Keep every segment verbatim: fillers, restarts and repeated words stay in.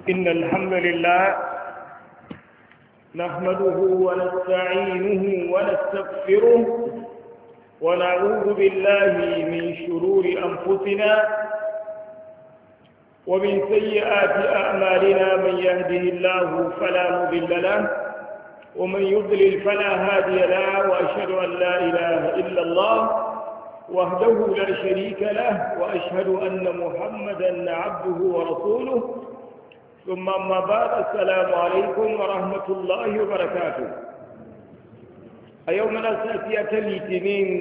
إن الحمد لله نحمده ونستعينه ونستغفره ونعوذ بالله من شرور أنفسنا ومن سيئات أعمالنا. من يهده الله فلا مضل له ومن يضلل فلا هادي له، وأشهد أن لا إله إلا الله وحده لا شريك له، وأشهد أن محمدًا عبده ورسوله. ثم أما بعد، السلام عليكم ورحمة الله وبركاته. أيومنا ساتية الاثنين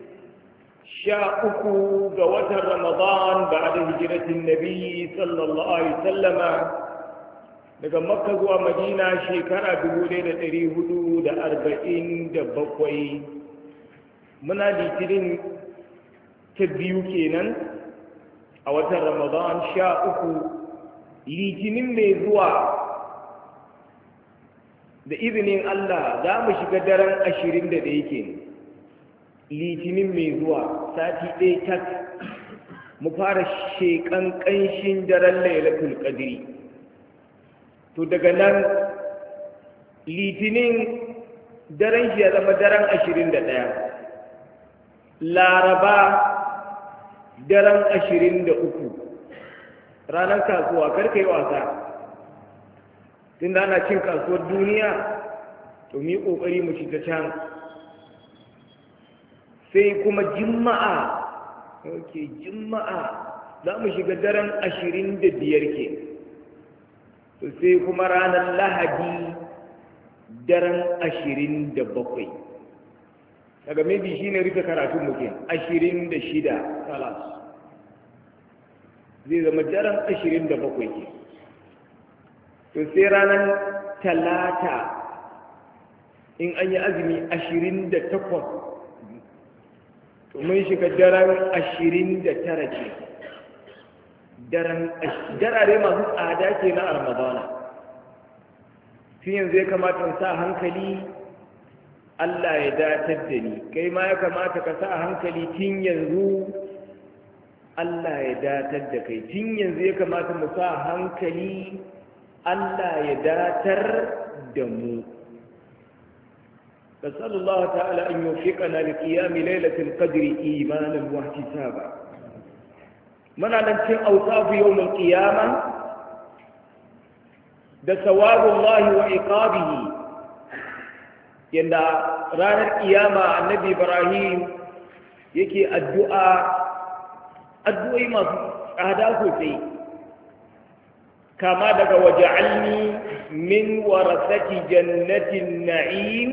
شاءكم قوة رمضان بعد هجرة النبي صلى الله عليه وسلم daga Makka zuwa Madina shekara dubu ɗaya da ɗari hudu da arba'in da bakwai. Muna litinin ta biyu kenan a watan Ramadan sha uku. Litinin mai zuwa da izinin Allah za mu shiga daren ashirin da ɗaya ke. Litinin mai zuwa sati ɗaya tak mu fara sheƙan ƙanshin daren Lailatul Qadri. To daga nan litinin daren shi ya zama daren ashirin da ɗaya, laraba daren ashirin da uku, ranar kasuwa karka yi wasa tun da ana cin kasuwar duniya, to mu yi ƙoƙari mu shiga can. Sai kuma juma'a, ok juma'a za mu shiga daren ashirin da biyar ke. Sai kuma ranar lahadi daren ashirin da bakwai. Daga maybe shi ne rufe karatun muke ashirin da shida kalas, zai zama daren ashirin da bakwai ke. To sai ranar talata in an yi azumi ashirin da takwas, to mun shiga daren ashirin da tara ke. Darare masu tsada ke na Ramadana. Tun yanzu ya kamata in sa hankali Allah ya datar da ni, kai ma ya kamata ka sa hankali tun yanzu Allah ya datar da kai. Tun yanzu ya kamata mu sa hankali Allah ya datar da mu. نسأل الله تعالى أن يوفقنا لقيام ليلة القدر إيمانا واحتسابا. من على أوصاف يوم القيامة ده ثواب الله وعقابه. يندى رانا القيامة النبي إبراهيم يكي الدعاء الدعاء ما أهدافه فيه كما دقى وجعلني من ورثة جنة النعيم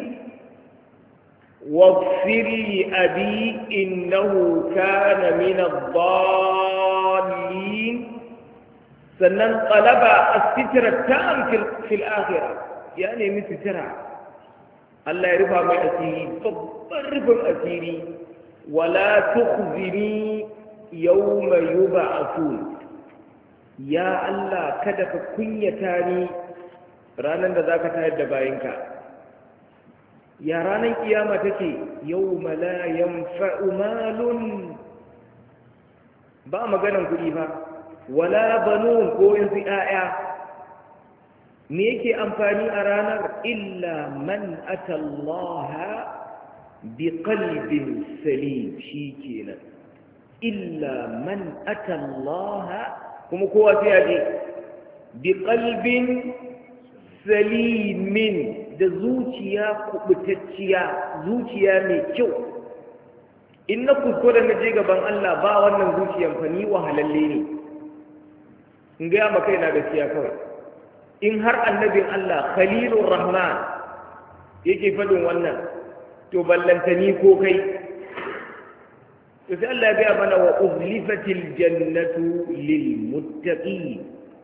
واغفر لأبي إنه كان من الضالين. سنن طلب الستر التام في الآخرة، يعني من سترة الله يرفع من أسيري فبرف أسيري ولا تخزني يوم يبعثون. يا الله كدك كنيتاني رانا ذاك تهد باينك. Ya ranar kiyama take yawma la yanfa'u malun, ba maganan kuɗi ba, wala banun ko yanzu ƴaƴa. Me yake amfani a ranar? Illa man atallaha bi qalbin salim. Shi kenan, illa man atallaha, kuma kowa sai ya je bi qalbin salimin, da zuciya kubutacciya, zuciya mai kyau. In na kuskure na je gaban Allah ba wannan zuciyan fa ni wahalalle ne, in gaya ma kaina gaskiya kawai. In har annabin Allah Khalilur Rahman yake faɗin wannan, to ballanta ni ko kai. To sai Allah ya gaya mana wa uzlifatil jannatu lil muttaqin.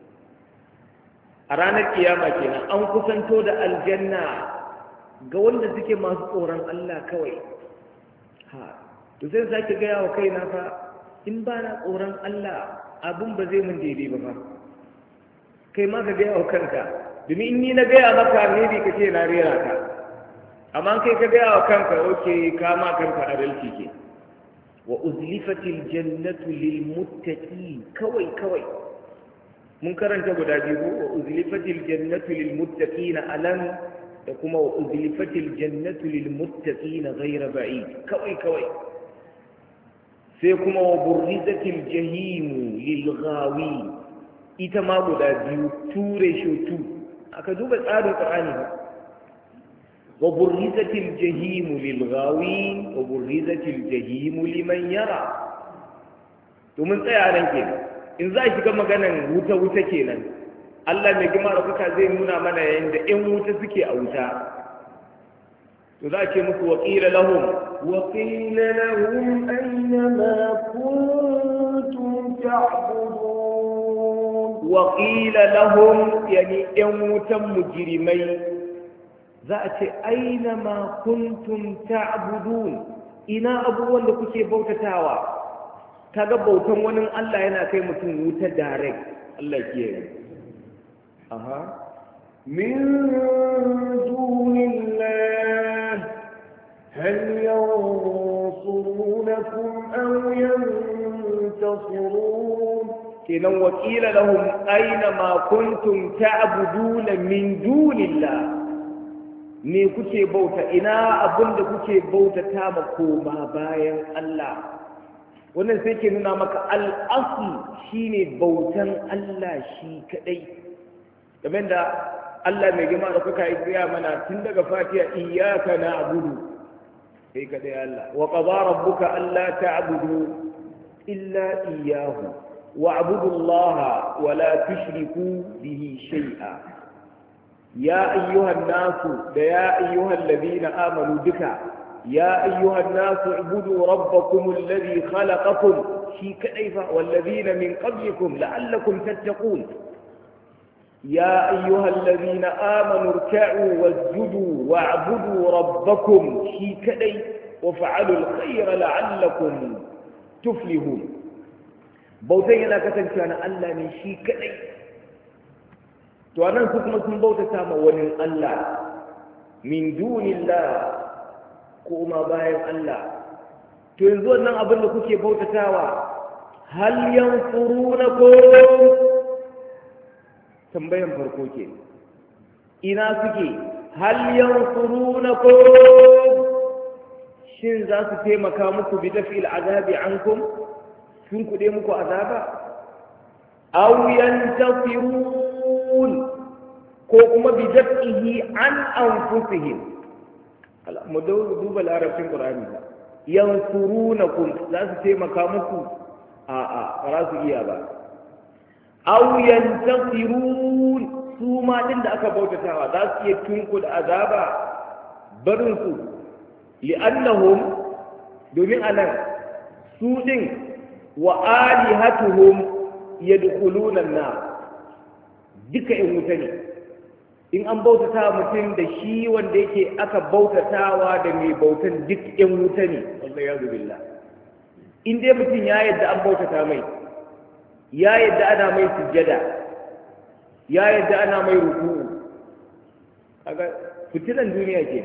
A ranar kiyama kenan an kusanto da aljanna ga wanda suke masu tsoron Allah kawai. Ha, to sai sake gaya wa kaina fa, in ba na tsoron Allah abin ba zai mun daidai ba fa. Kai ma ka gaya wa kanka, domin in ni na gaya maka ne bi ka ce na rera ka, amma kai ka gaya wa kanka oke ka ma kanka adalci ke. Wa uzlifatil jannatu lil muttaqin, kawai kawai mun karanta guda biyu ko wa uzlifatil jannatu lil muttaqina alan da kuma wa uzlifatil jannatu lil muttaqina ghayra ba'id kawai kawai sai kuma wa burrizatil jahim lil ghawi ita ma guda biyu ture shutu aka duba tsarin qur'ani ba wa burrizatil jahim lil ghawi wa burrizatil jahim liman yara to mun tsaya nan kenan in za a shiga maganan wuta wuta kenan Allah mai gima da kuka zai nuna mana yadda ƴan wuta suke a wuta to za a ce musu waqila lahum waqila lahum ayna ma kuntum ta'budun waqila lahum yani ƴan wutan mujrimai za a ce aina ma kuntum ta'budun ina abubuwan da kuke bautatawa kaga bautan wani Allah yana kai mutum wuta direct Allah ke aha min dunillah hal yansurunakum aw yantasirun kenan wakila lahum aina ma kuntum ta'buduna min dunillah me kuke bauta ina abinda kuke bautata ma koma bayan Allah wannan sai ke nuna maka al'asu shi ne bautan Allah shi kaɗai game da Allah mai gima da kuka yi gaya mana tun daga fatiha iyaka na abudu kai kaɗai Allah wa ƙaza rabbuka Allah ta abudu illa iyahu wa abudu Allah wa la tushriku bihi shay'a ya ayyuhan nasu da ya ayyuhan ladina amanu duka يا أيها الناس اعبدوا ربكم الذي خلقكم في كيف والذين من قبلكم لعلكم تتقون يا أيها الذين آمنوا اركعوا واسجدوا واعبدوا ربكم في كيف وفعلوا الخير لعلكم تفلحون بوتين لا كتنك أنا ألا من شي كيف وأنا سكما بوتة ساما ولن الله من دون الله koma bayan Allah to yanzu wannan abin da kuke bautatawa hal yansurunakum tambayan farko ke ina suke hal yansurunakum shin za su taimaka muku bi dafil azabi ankum sun kuɗe muku azaba aw yantasirun ko kuma bi dafihi an anfusihim mu duba larabcin ƙur'ani ba yansurunakum za su taimaka muku a'a ba za su iya ba aw yantasirun su ma din da aka bautatawa za su iya tunku da azaba barin su li'annahum domin anan su din wa alihatuhum yadkhuluna an-nar duka in wuta ne in an bautata mutum da shi wanda yake aka bautatawa da mai bautan duk yan wuta ne wallahi ya billah in dai mutum ya yadda an bautata mai ya yadda ana mai sujjada ya yadda ana mai ruku'u kaga fitilan duniya ke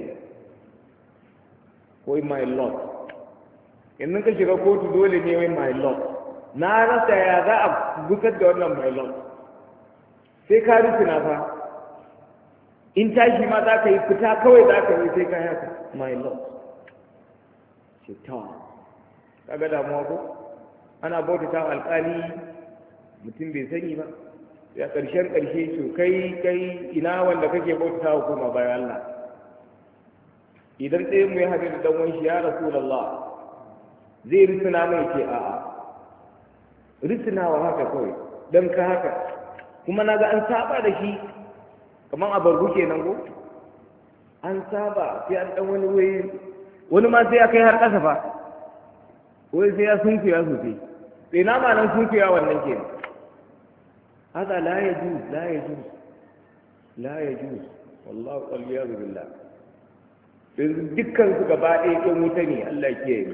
wai my lord in ka shiga kotu dole ne wai my lord na rasa ya za a gusar da wannan my lord sai ka rusuna fa in tashi ma za ka yi fita kawai za ka yi sai ka haka my lord ce ta kaga damuwa ko ana bautata alƙali mutum bai sani ba ya ƙarshen ƙarshe to kai kai ina wanda kake bautata wa kuma bayan Allah idan ɗaya mu ya haɗu da ɗan wani shi ya rasulullah zai risina mai ce a'a risinawa haka kawai don ka haka kuma na ga an saba da shi kamar a bargu kenan ko an saba sai an dan wani waye wani ma sai ya kai har ƙasa fa wai sai ya sunkuya sosai sai na ma nan sunkuya wannan kenan hada la yajuz la yajuz la yajuz wallahu waliyadu billah dukkan su gaba ɗaya ɗan wuta ne Allah ke yi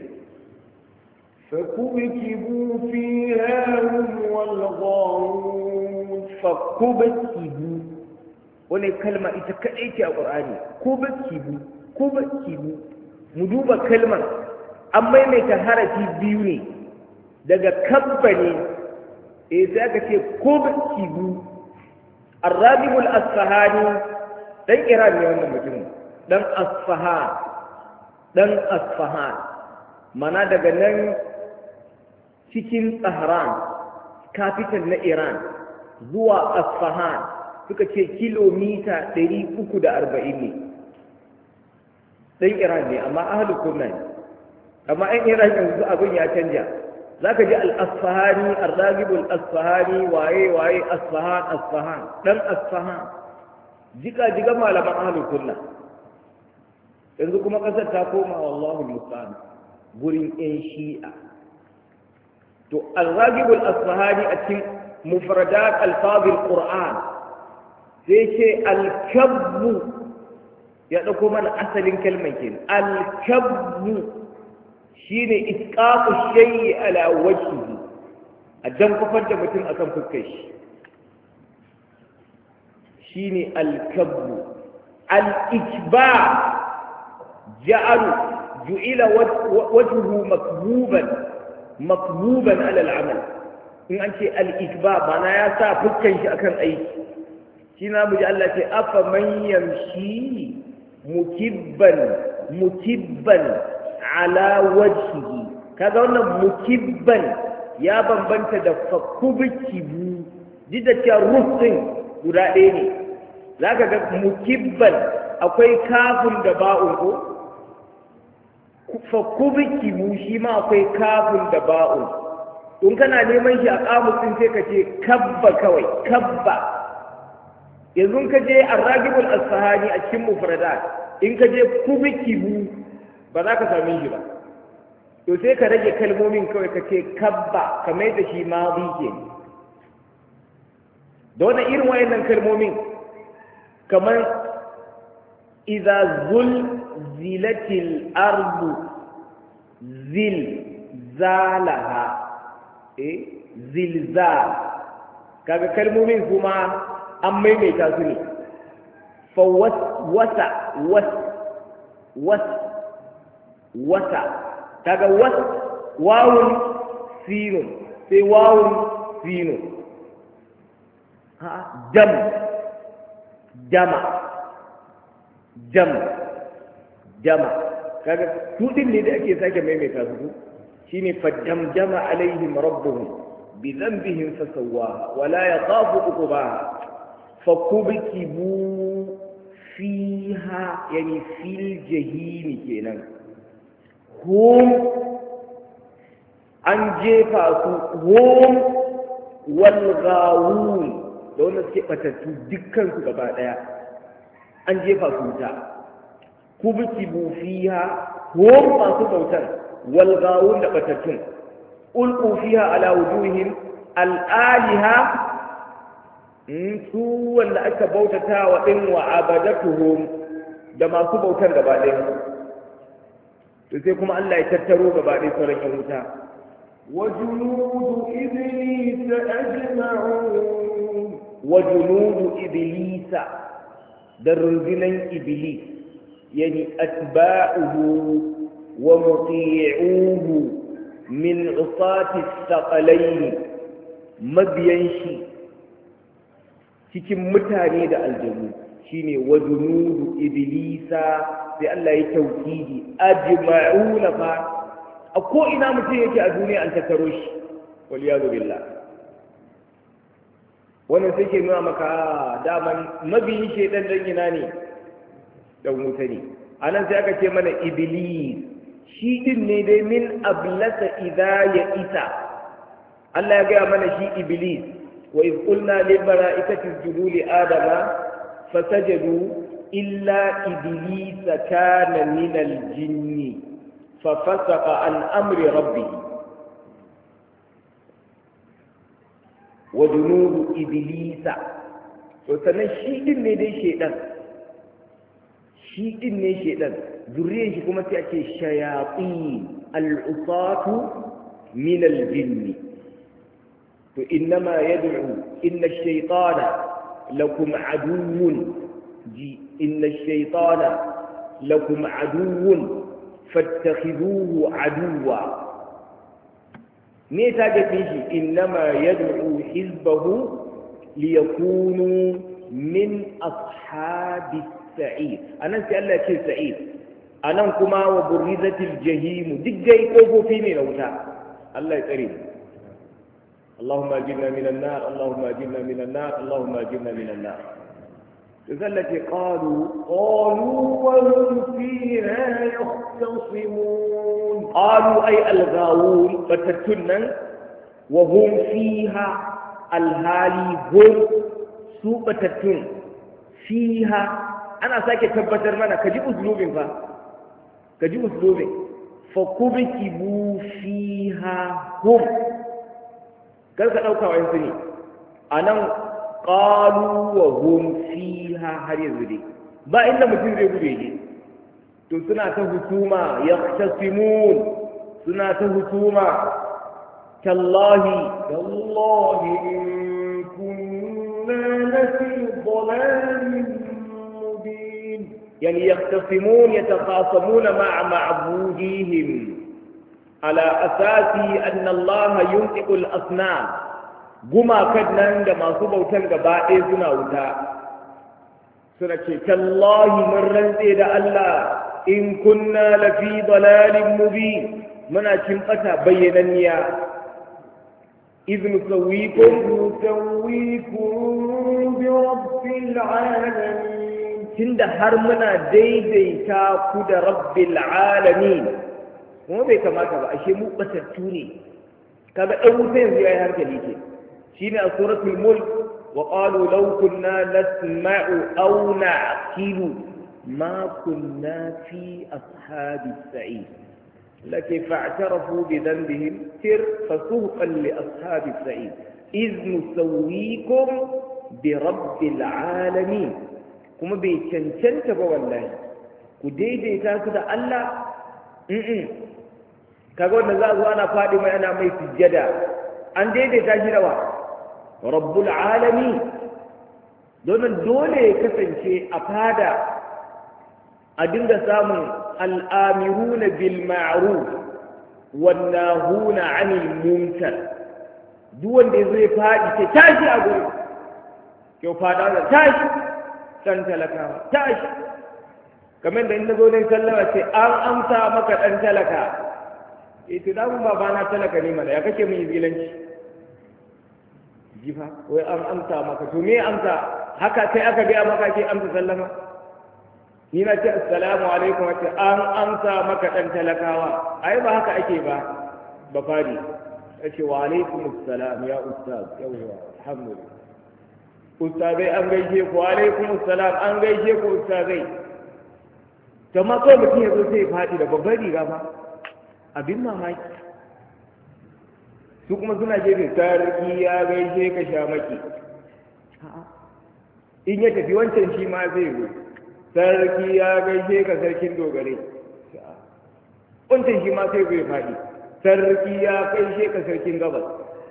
فكبكبوا فيها هم والغاوون فكبكبوا wani kalma ita kaɗai ce a ƙur'ani ko bakibu ko bakibu mu duba kalmar an maimaita harafi biyu ne daga kabba ne eh sai aka ce kubkibu. Ar-Ragibul Asfahani dan Iran ne wannan mutumin, dan Asfahan, dan Asfahan, mana daga nan cikin Tehran, capital na Iran, zuwa Asfahan suka ce kilomita ɗari uku da arba'in ne. Dan Iran ne, amma ahlul sunna ne. Amma ɗan Iran yanzu abin ya canja. Za ka ji al-Asfahani, al-Ragibul Asfahani, waye waye Asfahan, Asfahan, dan Asfahan. Jika jika malaman ahlul sunna. Yanzu kuma ƙasar ta koma wallahu musta'an gurin ƴan Shi'a. To al-Ragibul Asfahani a cikin mufradat al-fadil Qur'an sai ce al-kabbu, ya dauko mana asalin kalmar kenan. Al-kabbu shine isqatu shay'i ala wajhihi, a dan kufar da mutum akan fuskar shi shine al-kabbu. Al-ikba ja'alu ju'ila wajhuhu makbuban makbuban ala al-amal. in an ce al-ikba mana ya sa fuskar shi akan aiki. shi na muji Allah ce afa man yamshi mukibban mukibban ala wajhihi. kaga wannan mukibban ya bambanta da fakubikibu, duk da cewa rufin guda ɗaya ne. za ka ga mukibban akwai kafin da ba'un ko fakubikibu shi ma akwai kafin da ba'un. in kana neman shi a kamusin sai ka ce kabba kawai, kabba. yanzu ka je Ar-Ragibul Asfahani a cikin mufradat, in ka je kubikibu ba za ka same shi ba. to sai ka rage kalmomin kawai ka ce kabba, ka mai da shi madi ke. da wannan irin wayannan kalmomin kamar idza zulzilatil ardu zilzalaha, eh zilzal. kaga kalmomin kuma an maimaita su ne. fa wasa was was wasa, kaga was wawun sinun sai wawun sinun. ha dam dama dam dama, kaga tudin ne da ake sake maimaita su shine faddamdama alaihim rabbuhum bi dhanbihim fasawwaha wa la yaqafu uqbaha fakubikibu fiha, yani fil jahimi kenan. hum an jefa su, hum wal ghawun da wanda suke batattu dukkan su gaba daya an jefa su ta. kubikibu fiha, hum masu bautar, wal ghawun da batattun. ulqu fiha ala wujuhihim al aliha, su wanda aka bautata wa din wa abadatuhum da masu bautar gaba daya. to sai kuma Allah ya tattaro gaba ɗaya sauran yan wuta. wa junudu iblis ajma'un, wa junudu iblisa, da rundunan iblis, yani atba'uhu wa muti'uhu min usati thaqalain, mabiyan shi cikin mutane da aljanu shine wa junudu iblisa. sai Allah ya taukidi ajma'una, fa a ko ina mutum yake a duniya an tattaro shi, wal yadu billah. wannan sai ke nuna maka daman mabiyin shedan dan ina ne, dan wuta ne. anan sai aka ce mana iblis, shi din ne dai min ablasa idha ya isa. Allah ya gaya mana shi iblis, wa iz qulna lil mala'ikati isjudu li adama fasajadu illa iblisa kana min al-jinni fafasaqa an amri rabbih. wa junudu iblisa, to sanan shi din ne dai shedan, shi din ne shedan. zuriyar shi kuma sai ake shayatin al-usatu min al-jinni. to innama yad'u inna ash-shaytana lakum aduwwun ji inna ash-shaytana lakum aduwwun fattakhidhuhu aduwwa. me target din shi innama yad'u hizbahu liyakunu min ashabis sa'id anan sai Allah ce sa'id anan kuma wa burrizatil jahim duk dai kofofi ne na wuta Allah ya tsare mu اللهم اجرنا من النار اللهم اجرنا من النار اللهم اجرنا من النار التي قالوا قالوا وهم فيها يختصمون قالوا أي الغاوون فتتنا وهم فيها الهالي هم سوء فتتن فيها أنا ساكي تبتر منا كجيب أسلوب فا كجيب أسلوب فكبكبوا فيها هم كذلك أوكا وإنساني أنا قالوا وهم فيها هل يزدي با إلا مثل ذي بودي to suna ta husuma yaqtasimun suna ta husuma tallahi tallahi in kunna lafi dhalalin mubin yani yaqtasimun yatakhasamuna ma'a ma'budihim ala asasi anna Allah yuntiqu al-asnam gumakan nan da masu bautan gaba ɗaya suna wuta suna ce tallahi mun rantse da Allah in kunna lafi dalalin mubin muna cin bata bayyananniya إذ نسويكم نسويكم برب العالمين تند هرمنا ديديتا كود رب العالمين kuma bai kamata ba ashe mu batattu ne kaga dan wuta yanzu yayi hankali ke shine a suratul mulk wa qalu law kunna nasma'u aw na'qilu ma kunna fi ashabis sa'id laki fa'tarafu bi dhanbihim tir fasuqan li ashabis sa'id iz nusawwikum bi rabbil alamin kuma bai cancanta ba wallahi ku daidaita su da Allah kaga wanda za a zo ana faɗi mai ana mai sujjada an daidaita shi da wa rabbul alami domin dole ya kasance a fada a dinga samun al'amiruna bil ma'ruf wan nahuna 'anil munkar duk wanda zai faɗi ce tashi a gurin kyau fada da tashi dan talakawa tashi kamar da inda zo ne sallama ce an amsa maka dan talaka ita da mun babana talaka ne mana ya kake mun izgilanci jifa wai an amsa maka to me amsa haka kai aka ga maka ke amsa sallama ni na ce assalamu alaikum wace an amsa maka dan talakawa ai ba haka ake ba ba fari yace wa alaikum assalam ya ustaz yawa alhamdulillah ustazai an gaishe ku wa alaikum assalam an gaishe ku ustazai to ma kawai mutum ya zo sai ya faɗi da babbar riga fa abin mamaki su kuma suna jefe sarki ya gaishe ka sha maki in ya tafi wancan shi ma zai zo sarki ya gaishe ka sarkin dogare wancan shi ma sai zai faɗi sarki ya gaishe ka sarkin gabas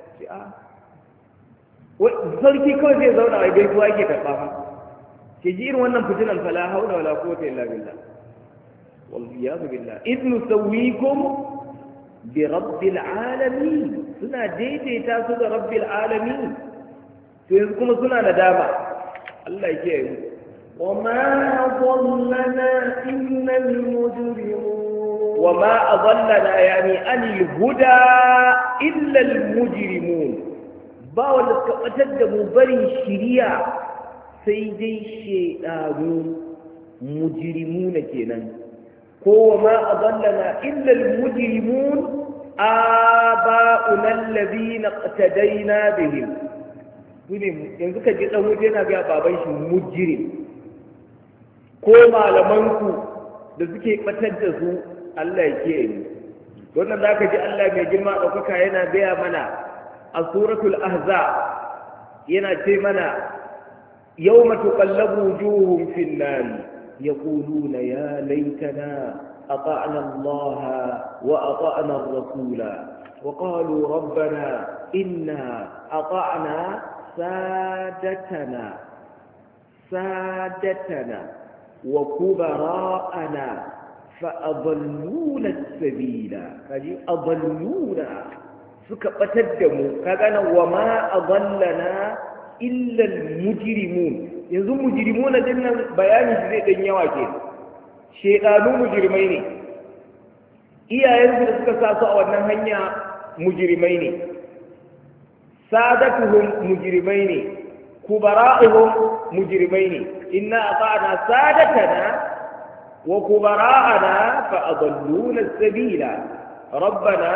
sarki kawai zai zauna a gaisuwa yake karɓa ma ke ji irin wannan fitinan fala haula wala quwwata illa billah wal iyadu billah idh nusawwikum bi rabbil alamin suna daidaita su da rabbil alamin to yanzu kuma suna nadama Allah ya kiyaye mu وما أضلنا إلا المجرمون وما أضلنا يعني عن الهدى إلا المجرمون باو لسكتد مبري الشريعة سيدي الشيطان مجرمون كنا هو ما أضلنا إلا المجرمون آباؤنا الذين اقتدينا بهم yanzu ka ji ɗan yana ga baban shi mujrim ko malamanku da suke ɓatar da su Allah ya kiyaye mu wannan za ka ji Allah mai girma ɗaukaka yana gaya mana a suratul ahzab yana ce mana yawma tuqallabu wujuhum fin nar yaquluna ya laitana ata'na Allah wa ata'na ar-rasula wa qalu rabbana inna ata'na sadatana sadatana وكبراءنا فأضلونا السبيل يعني أضلونا suka batar da mu ka gane wa ma adallana illa al-mujrimun yanzu mujrimuna din nan bayani shi zai dan yawa ke shedanu mujrimai ne iyayensu da suka sa su a wannan hanya mujrimai ne sadatuhum mujrimai ne kubara'uhum mujrimai ne inna ata'na sadatana wa kubara'ana fa adalluna as-sabila ربنا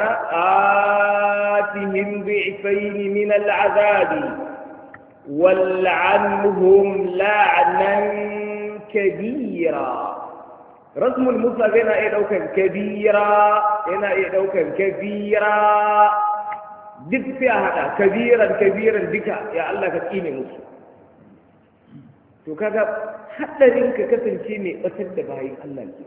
آتهم ضعفين من العذاب والعنهم لعنا كبيرا رسم المصحف هنا يدوكا كبيرا هنا يدوكا كبيرا دك فيها هذا كبيرا كبيرا بك يا الله كتيني مصر to kaga hadarin ka kasance mai batar da bayin Allah ke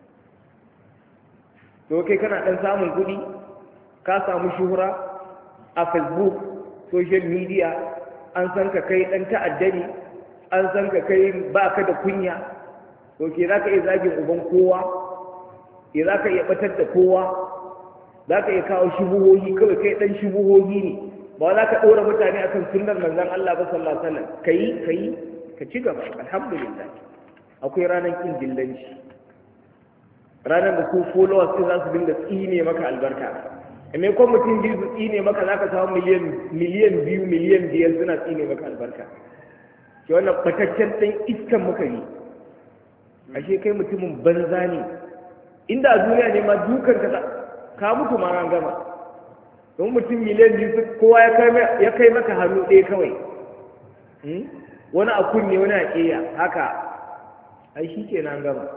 to kai kana dan samun kuɗi ka samu shuhura a Facebook social media an san ka kai dan ta'addani an san ka kai baka da kunya to ke zaka iya zagin uban kowa ke zaka iya batar da kowa zaka iya kawo shubuhohi kawai kai dan shubuhohi ne ba za ka ɗora mutane akan sunnar manzon Allah ba sallallahu alaihi wasallam kai kai ka ci gaba alhamdulillah akwai ranar kin dillanci ranar da su followers sai za su dinga tsine maka albarka me ko mutum biyu su tsine maka za ka samu miliyan miliyan biyu miliyan biyar suna tsine maka albarka ke wannan fataccen ɗan iskan muka yi ashe kai mutumin banza ne inda a duniya ne ma dukan ka ka mutu ma an gama don mutum miliyan biyu kowa ya kai maka hannu ɗaya kawai wani a kunne wani a ƙeya haka ai shi ke nan gama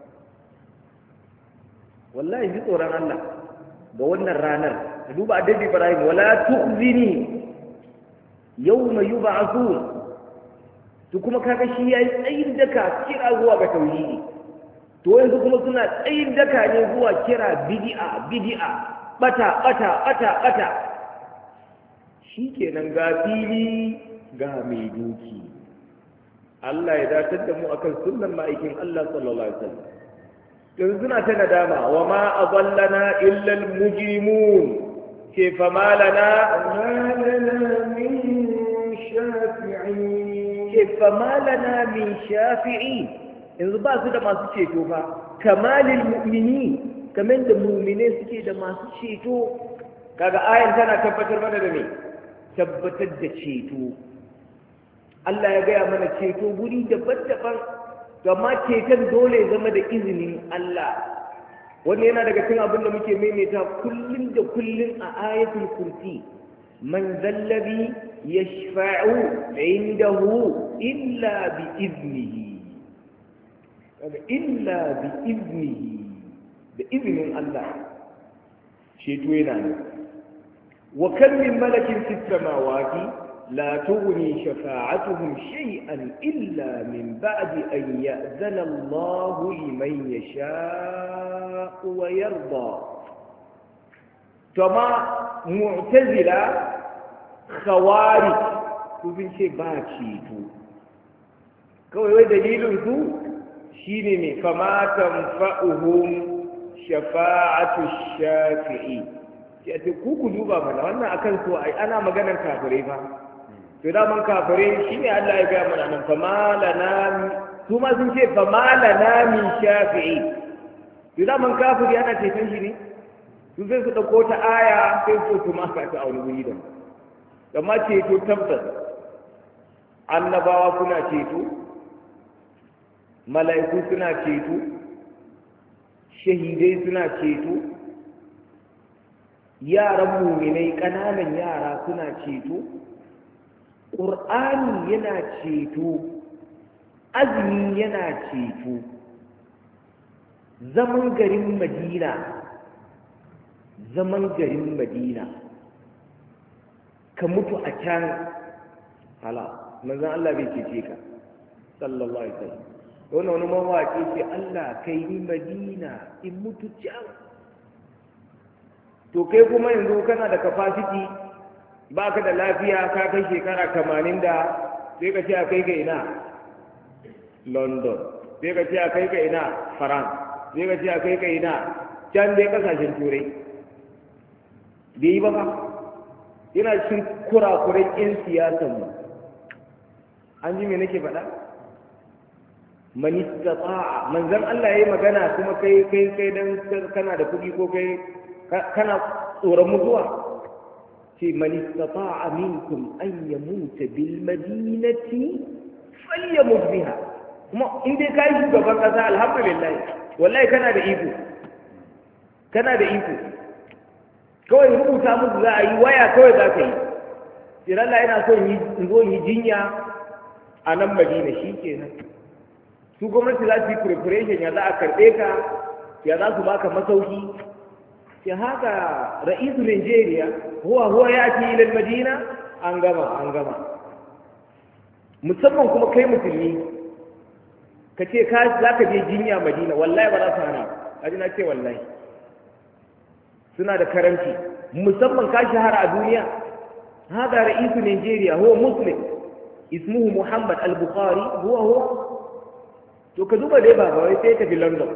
wallahi ji tsoron Allah ga wannan ranar ka duba addabi Ibrahim wala tu'zini yawma yub'athun to kuma kaga shi yayi tsayin daka kira zuwa ga tauhidi to yanzu kuma suna tsayin daka ne zuwa kira bid'a bid'a bata bata bata bata shikenan ga fili ga mai doki Allah ya datar da mu akan sunnan ma'aikin Allah sallallahu alaihi wasallam yanzu suna ta nadama wa ma adallana illa al-mujrimun kayfa ma lana min shafi'in kayfa ma lana min shafi'in yanzu ba su da masu ceto fa kamalil mu'minin kamar da mu'mine suke da masu ceto kaga ayan tana tabbatar mana da me tabbatar da ceto Allah ya gaya mana ceto guri daban-daban gama ceton dole zama da izinin Allah wanda yana daga cikin abin da muke maimaita kullum da kullum a ayatul kursi man zallabi yashfa'u indahu illa bi iznihi kaga illa bi iznihi da izinin Allah ceto yana ne wa kam min malakin fis samawati لا تغني شفاعتهم شيئا إلا من بعد أن يأذن الله لمن يشاء ويرضى كما معتزلة خوارج كوفين شيء باتشيتو كوي دليل ذو شيني فما تنفعهم شفاعة الشافعين يأتي كوكو دوبا فانا وانا أكلتو أي أنا مغانا كافرين to da man kafare shine Allah ya ga mana nan fama lana su ma sun ce fama lana min shafi'i to da man kafiri ana ceton shi ne su sai su dauko ta aya sai su kuma ka ta aure wuri da amma ceto tabbas annabawa suna ceto mala'iku suna ceto shahidai suna ceto yaran muminai ƙananan yara suna ceto ƙur'ani yana ceto azumi yana ceto zaman garin madina zaman garin madina ka mutu a can hala manzon Allah bai cece ka sallallahu alaihi wasallam wannan wani mawaƙi ce Allah kai ni madina in mutu can to kai kuma yanzu kana da capacity ba ka da lafiya ka kai shekara tamanin da sai ka ce a kai ka ina London sai ka ce a kai ka ina France sai ka ce a kai ka ina can dai kasashen turai bai yi ba ba yana cikin kurakuran ƴan siyasan mu an ji me nake faɗa man istata'a manzon Allah yayi magana kuma kai kai kai dan kana da kuɗi ko kai kana tsoron mutuwa ce man istata'a minkum an yamuta bil madinati falyamut biha kuma in dai kai shugaban kasa alhamdulillah wallahi kana da iko kana da iko kawai rubuta musu za a yi waya kawai za ka yi sai Allah yana so in zo yi jinya a nan Madina shikenan su gwamnati za su yi preparation ya za a karɓe ka ya za su baka masauki ya haka ra'isu Nigeria huwa huwa ya ci ilal Madina an gama an gama musamman kuma kai musulmi ka ce ka za ka je jinya Madina wallahi ba za su hana a na ce wallahi suna da karanci musamman ka shahara a duniya hada ra'isu Nigeria huwa muslim ismuhu Muhammad al-Bukhari huwa huwa to ka duba dai ba wai sai ka bi London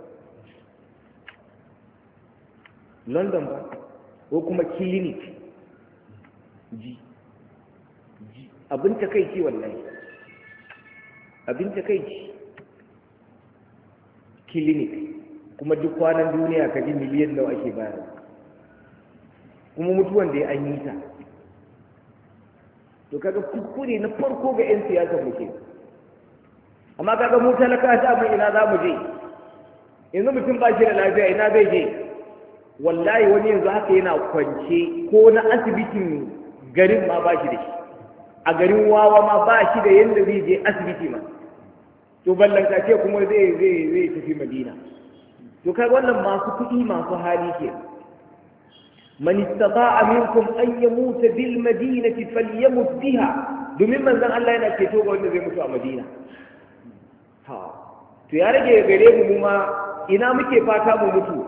London ba ko kuma clinic ji ji abin takeici wallahi abin takeici clinic kuma duk kwanan duniya ka ji miliyan nawa ake bayar kuma mutuwan da ya an yi ta to kaga kuskure na farko ga 'yan siyasar muke amma kaga mu talaka ta mu ina za mu je yanzu mutum ba shi da lafiya ina zai je wallahi wani yanzu haka yana kwance ko na asibitin garin ma ba shi da shi a garin wawa ma ba shi da yanda zai je asibiti ma to ballanta ce kuma zai zai zai tafi Madina to kai wannan masu kuɗi masu hali ke man istata'a minkum an yamuta bil madinati falyamut biha domin manzon Allah yana ceto ga wanda zai mutu a Madina ha to ya rage gare mu ma ina muke fata mu mutu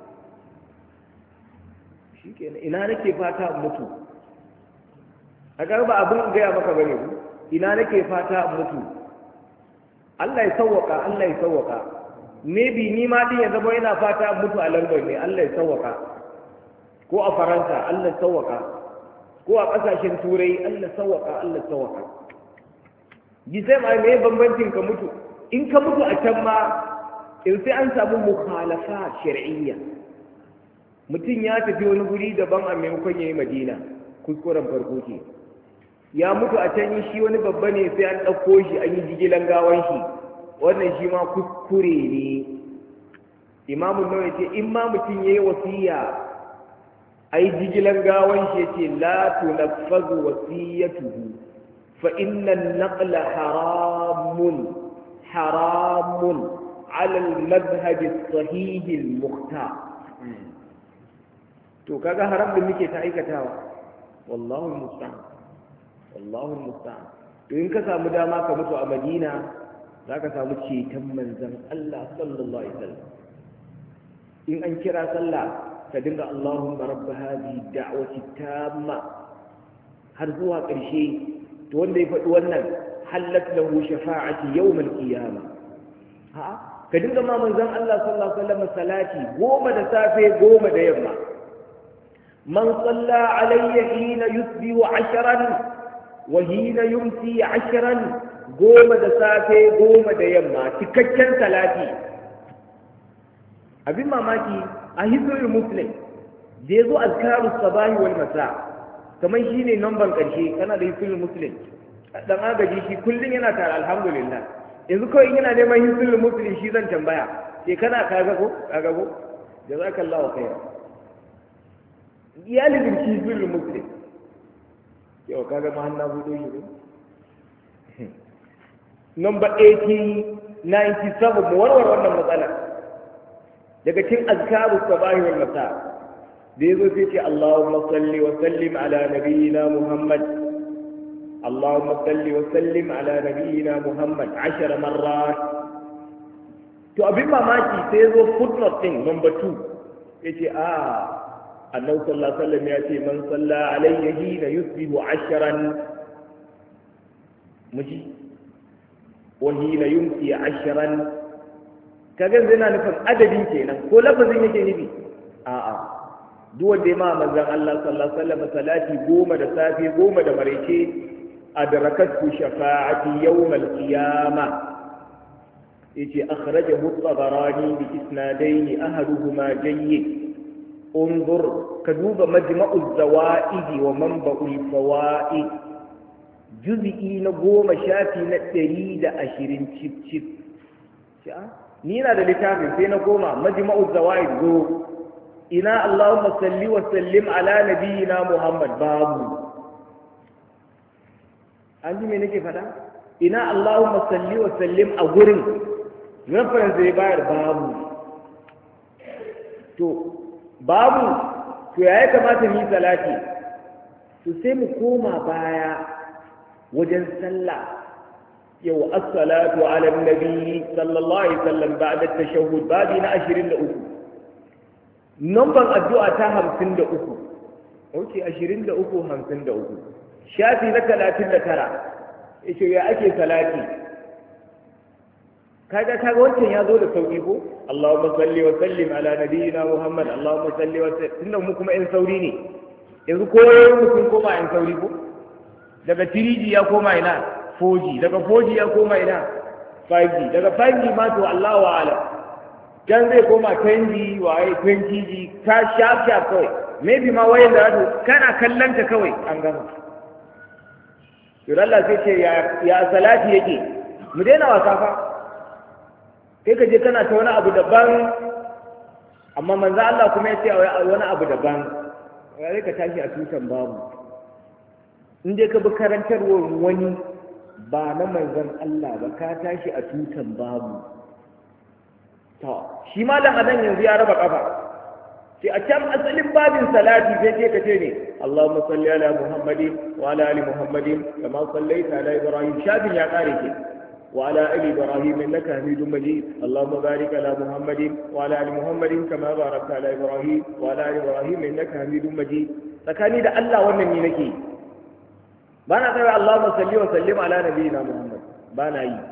shikenan ina nake fata mu mutu a ga ba abin gaya maka bane ina nake fata mu mutu Allah ya sauwaka Allah ya sauwaka maybe ni ma din ya zama yana fata mutu a London ne Allah ya sauwaka ko a Faransa Allah ya sauwaka ko a kasashen Turai Allah ya sauwaka Allah ya sauwaka ji sai ma me bambancin ka mutu in ka mutu a can ma in sai an samu mukhalafa shar'iyya mutum ya tafi wani guri daban a maimakon yayi Madina kuskuren farko ke ya mutu a can shi wani babba ne sai an ɗauko shi an yi jigilan gawan shi wannan shi ma kuskure ne imamun nawa ce in ma mutum ya yi wasiya a yi jigilan gawan shi ya ce la tunaffazu wasiyatuhu fa inna naqla haramun haramun ala al-madhhab as-sahih al-mukhtar to kaga haram da muke ta aikatawa wallahu musta'an wallahu musta'an to in ka samu dama ka mutu a Madina zaka samu ceton manzon Allah sallallahu alaihi wasallam in an kira sallah ka dinga Allahumma rabb hadhihi da'wati tamma har zuwa ƙarshe to wanda ya faɗi wannan halat lahu shafa'ati yawm al-qiyamah ha ka dinga ma manzon Allah sallallahu alaihi wasallam salati goma da safe goma da yamma man salla alayya hina yusbihu ashran وهين يمسي عشرا قوم دسافي قوم ديما تكتشن ثلاثي أبي ماماكي أهدو المسلم ديزو أذكار الصباح والمساء كما يجيني نمبر كرشي كان يهدو المسلم dan agaji shi kullum yana tare alhamdulillah yanzu kawai yana neman hisul muslim shi zan tambaya sai kana kaga ko kaga ko jazakallahu khair ya libin hisul muslim yau kaga ma hannu buɗe shi ne number eighty ninety-seven mu warware wannan matsala daga cikin azkaru sabahi wal masa da yazo sai ce Allahumma salli wa sallim ala nabiyyina Muhammad Allahumma salli wa sallim ala nabiyyina Muhammad ashara marrat to abin mamaki sai yazo footnote din number two yace a annabi sallallahu alaihi wasallam ya ce man salla alayhi hina yusbihu ashran muji wa hina yumsi ashran kaga zai na nufin adadin kenan ko lafazin yake nufi a'a duk wanda ya ma manzon Allah sallallahu alaihi wasallam salati goma da safe goma da maraice adrakatu shafa'ati yawm al-qiyamah yace akhrajahu at-tabarani bi isnadayn ahaduhuma jayyid انظر كدوب مجمع الزوائد ومنبع الفوائد جزئي نقوم شافي نتريد أشرين شب شب نينا ده لتابع فينا قوم مجمع الزوائد جو إنا اللهم صل وسلم على نبينا محمد بابو عندي من كيف هذا إنا اللهم صل وسلم أقرن reference zai bayar babu to babu to ya kamata mu yi salati to sai mu koma baya wajen sallah yau as-salatu ala nabi sallallahu alaihi wasallam ba'da at-tashahhud babi na ashirin da uku numban addu'a ta hamsin da uku okay ashirin da uku hamsin da uku shafi na talatin da tara yace ya ake salati kaga kaga wancan ya zo da sauki ko Allahumma salli wa sallim ala nabiyyina Muhammad Allahumma salli wa sallim tunda mu kuma in sauri ne yanzu koyo mu sun koma in sauri ko daga three G ya koma ina four G daga four G ya koma ina five G daga five G ma to Allahu a'lam dan zai koma ten G wa ai twenty G ta sharp sharp kawai maybe ma wayan da wato kana kallanta kawai an gama to Allah sai ce ya ya salati yake mu daina wasa fa kai ka je kana ta wani abu daban amma manzo Allah kuma ya ce wani abu daban sai ka tashi a tutan babu in dai ka bi karantarwar wani ba na manzon Allah ba ka tashi a tutan babu to shi malam adan yanzu ya raba kafa sai a can asalin babin salati sai ce ka ce ne Allahumma salli ala Muhammadin wa ala ali Muhammadin kama sallaita ala Ibrahim shafin ya kare ke وعلى آل إبراهيم إنك حميد مجيد اللهم بارك على محمد وعلى آل محمد كما باركت على إبراهيم وعلى آل إبراهيم إنك حميد مجيد فكاني ده الله wannan ne nake bana kai Allahumma salli wa sallim ala nabiyina Muhammad bana yi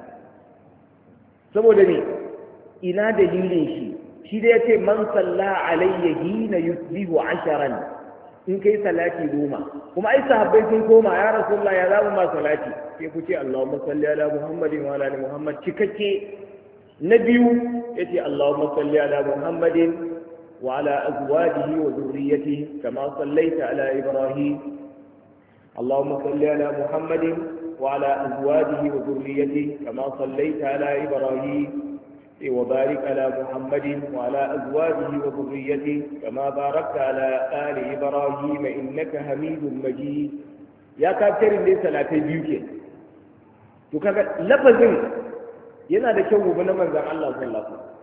saboda ne ina dalilin shi shi da yace man salla alayya hina yusbihu asharan in kai salati goma kuma ai sahabbai sun koma ya rasulullah ya zamu ma salati sai ku ce Allahumma salli ala Muhammadin wa ala ali Muhammad cikakke na biyu yace Allahumma salli ala Muhammadin wa ala azwajihi wa dhurriyyatihi kama sallaita ala Ibrahim Allahumma salli ala Muhammadin wa ala azwajihi wa dhurriyyatihi kama sallaita ala Ibrahim وبارك على محمد وعلى أزواجه وذريته كما باركت على آل إبراهيم إنك حميد مجيد يا كافر ليس لا تبيك to kaga lafazin yana da kyau gobe na manzon Allah sallallahu alaihi wasallam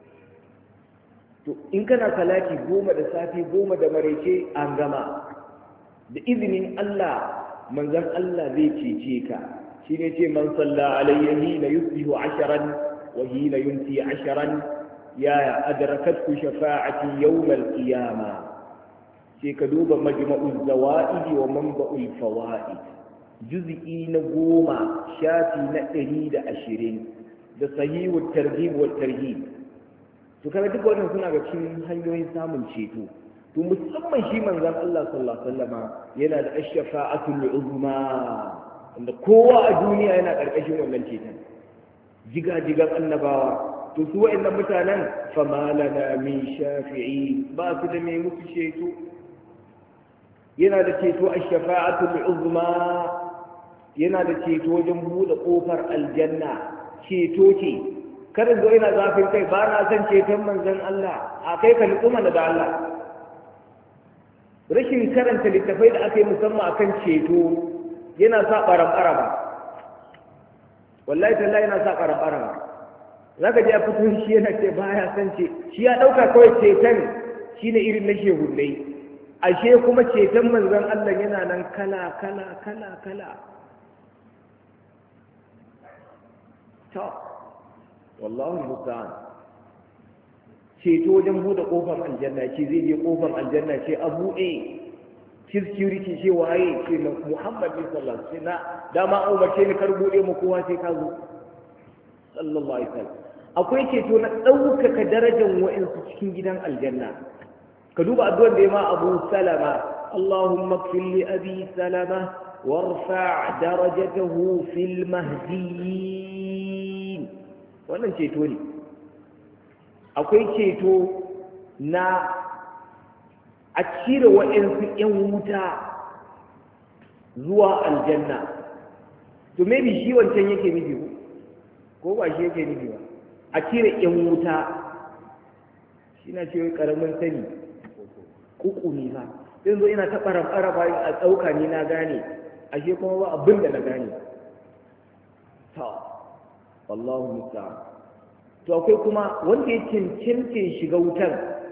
to in kana salati goma da safi goma da maraice an gama da izinin Allah manzon Allah zai cece ka shine ce man salla alayhi la yusbihu asharan وحين ينتي عشرا يا أدركته شفاعتي يوم القيامة سيكدوب مجمع الزوائد ومنبع الفوائد جزئي نقوم شاتي نأريد أشرين ده صحيح والترغيب والترهيب فكما تقول أنه سنة cikin hanyoyin samun ceto to musamman shi manzon Allah sallallahu alaihi wasallam yana da ash-shafa'atul uzma wanda kowa a duniya yana karkashin wannan ceton jiga-jigan annabawa to su wa'annan mutanen fama lana min shafi'i ba su da mai musu ceto yana da ceto a shafa'atul uzma yana da ceto wajen buɗe ƙofar aljanna ceto ce kada zo ina zafin kai ba na son ceton manzon Allah a kai ka nutsu mana da Allah rashin karanta littafai da aka yi musamman akan ceto yana sa ɓaram-ɓarama wallahi tallahi yana sa ƙaram-ɓarama za ka je a fito shi yana ce ba ya san ce shi ya ɗauka kawai ceton shi ne irin na shehunai ashe kuma ceton manzon Allah yana nan kala kala kala kala ta wallahi musta'an ceto wajen buɗe ƙofar aljanna ce zai je ƙofar aljanna ce a buɗe security ce waye ce Muhammad sallallahu alaihi wasallam dama an umarce ni kar buɗe mu kowa sai ka zo sallallahu alaihi wasallam akwai ceto na ɗaukaka darajar wa'insu cikin gidan aljanna ka duba addu'ar da ya ma Abu Salama Allahumma ighfir li abi Salama warfa' darajatahu fil mahdiyyin wannan ceto ne akwai ceto na a cire waɗansu ‘yan wuta zuwa aljanna to maybe shi wancan yake nufi ko ba shi yake nufi ba a cire ‘yan wuta shi na ce ƙaramin sani kukumi ba sai zo ina ta ɓara bayan a tsauka ni na gane ashe kuma ba abin da na gane ta wallahu musta'an to akwai kuma wanda ya cancanta shiga wutar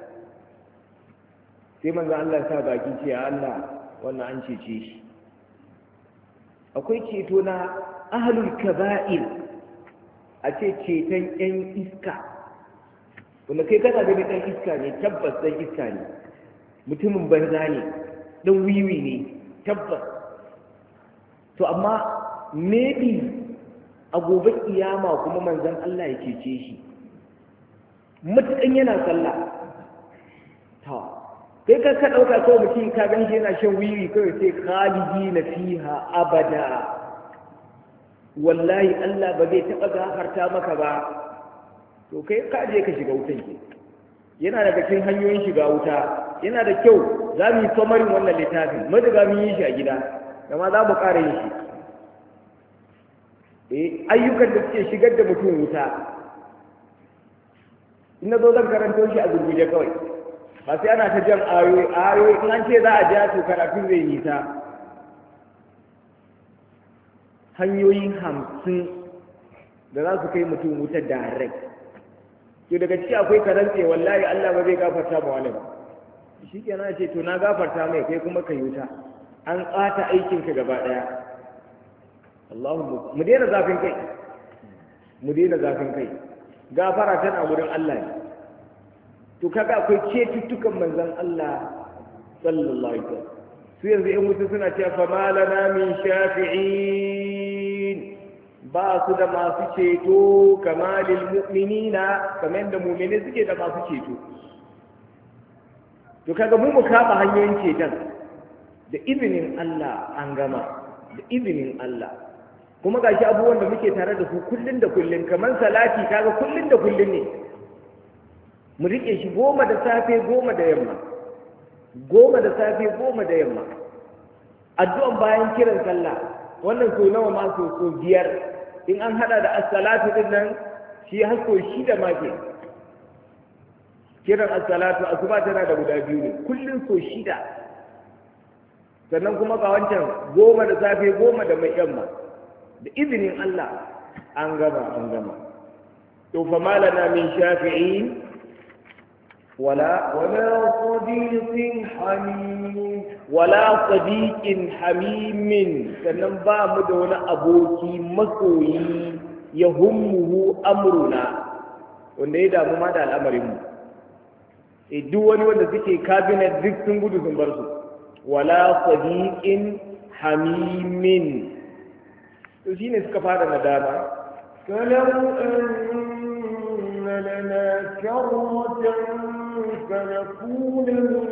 sai manzo Allah sa baki ce ya Allah wannan an cece shi akwai ceto na ahlul kaba'ir a ce ceton yan iska wanda kai kana gani dan iska ne tabbas dan iska ne mutumin banza ne dan wiwi ne tabbas to amma maybe a gobe kiyama kuma manzon Allah ya cece shi matukan yana sallah ta kai ka ka dauka kawai mutum ka gan shi yana shan wiwi kawai sai khalidi na fiha abada wallahi Allah ba zai taba gafarta maka ba to kai ka je ka shiga wutan ke yana daga cikin hanyoyin shiga wuta yana da kyau za mu yi samarin wannan littafin madaga mun yi shi a gida amma za mu ƙara yin shi eh ayyukan da suke shigar da mutum wuta in na zo zan karanto shi a gurguje kawai ba sai ana ta jan ayoyi ayoyi in an ce za a ja to karatun zai nisa hanyoyin hamsin da za su kai mutum wuta direct to daga ciki akwai karantse wallahi Allah ba zai gafarta ma wani ba shi kenan ce to na gafarta mai kai kuma kai wuta an ƙata aikinka gaba ɗaya Allahu mu daina zafin kai mu daina zafin kai gafara tana wurin Allah ne to kaga akwai cetuttukan manzon Allah sallallahu alaihi wasallam su yanzu in mutum suna cewa fa malana min shafi'in ba su da masu ceto kamalil mu'minina kamar da mu'mini suke da masu ceto to kaga mu mu kama hanyoyin ceton da izinin Allah an gama da izinin Allah kuma gashi abubuwan da muke tare da su kullun da kullun kamar salati kaga kullun da kullun ne mu rike shi goma da safe goma da yamma goma da safe goma da yamma addu'an bayan kiran sallah wannan so nawa ma so so biyar in an hada da as-salatu din nan shi hasko shi da make kiran as-salatu asuba tana da guda biyu ne kullun so shida sannan kuma ga wancan goma da safe goma da mai yamma da izinin Allah an gama an gama to fa malana min shafi'in wala wala sadiqin hamim wala sadiqin hamimin sannan ba mu da wani aboki masoyi ya hummuhu amruna wanda ya damu ma da al'amarin mu e duk wani wanda suke cabinet duk sun gudu sun bar su wala sadiqin hamimin to shine suka fara nadama kalau anna lana karratan fanakuna min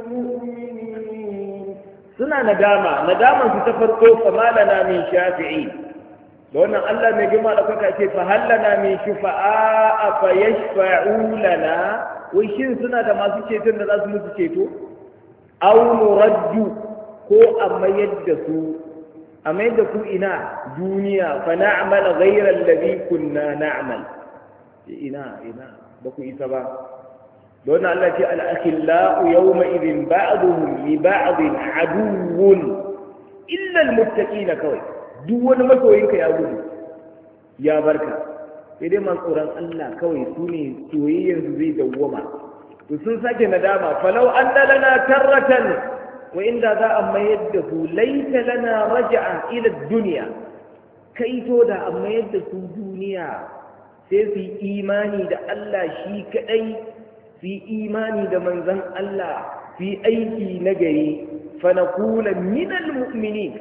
almu'minin suna nadama nadaman su ta farko fa malana min shafi'i da wannan Allah mai girma da kuka ce fa hallana min shufa'a fa yashfa'u lana wai shin suna da masu ceton da za su musu ceto aw nuraddu ko amma yadda su amma yadda ku ina duniya fa na'mal ghayra alladhi kunna na'mal ina ina ba ku isa ba don Allah ce al-akhillau yawma idhin ba'dhum li ba'dhin aduwwun illa al-muttaqina kawai duk wani masoyinka ya gudu ya barka sai dai man tsoron Allah kawai su ne soyayyar su zai dawwama to sun sake nadama falau anna lana karratan wa inda za a mayar da su laita lana raja'a ila dunya kai to da a mayar da su duniya sai su yi imani da Allah shi kadai su yi imani da manzon Allah su yi aiki na gari fa nakuna minal mu'minin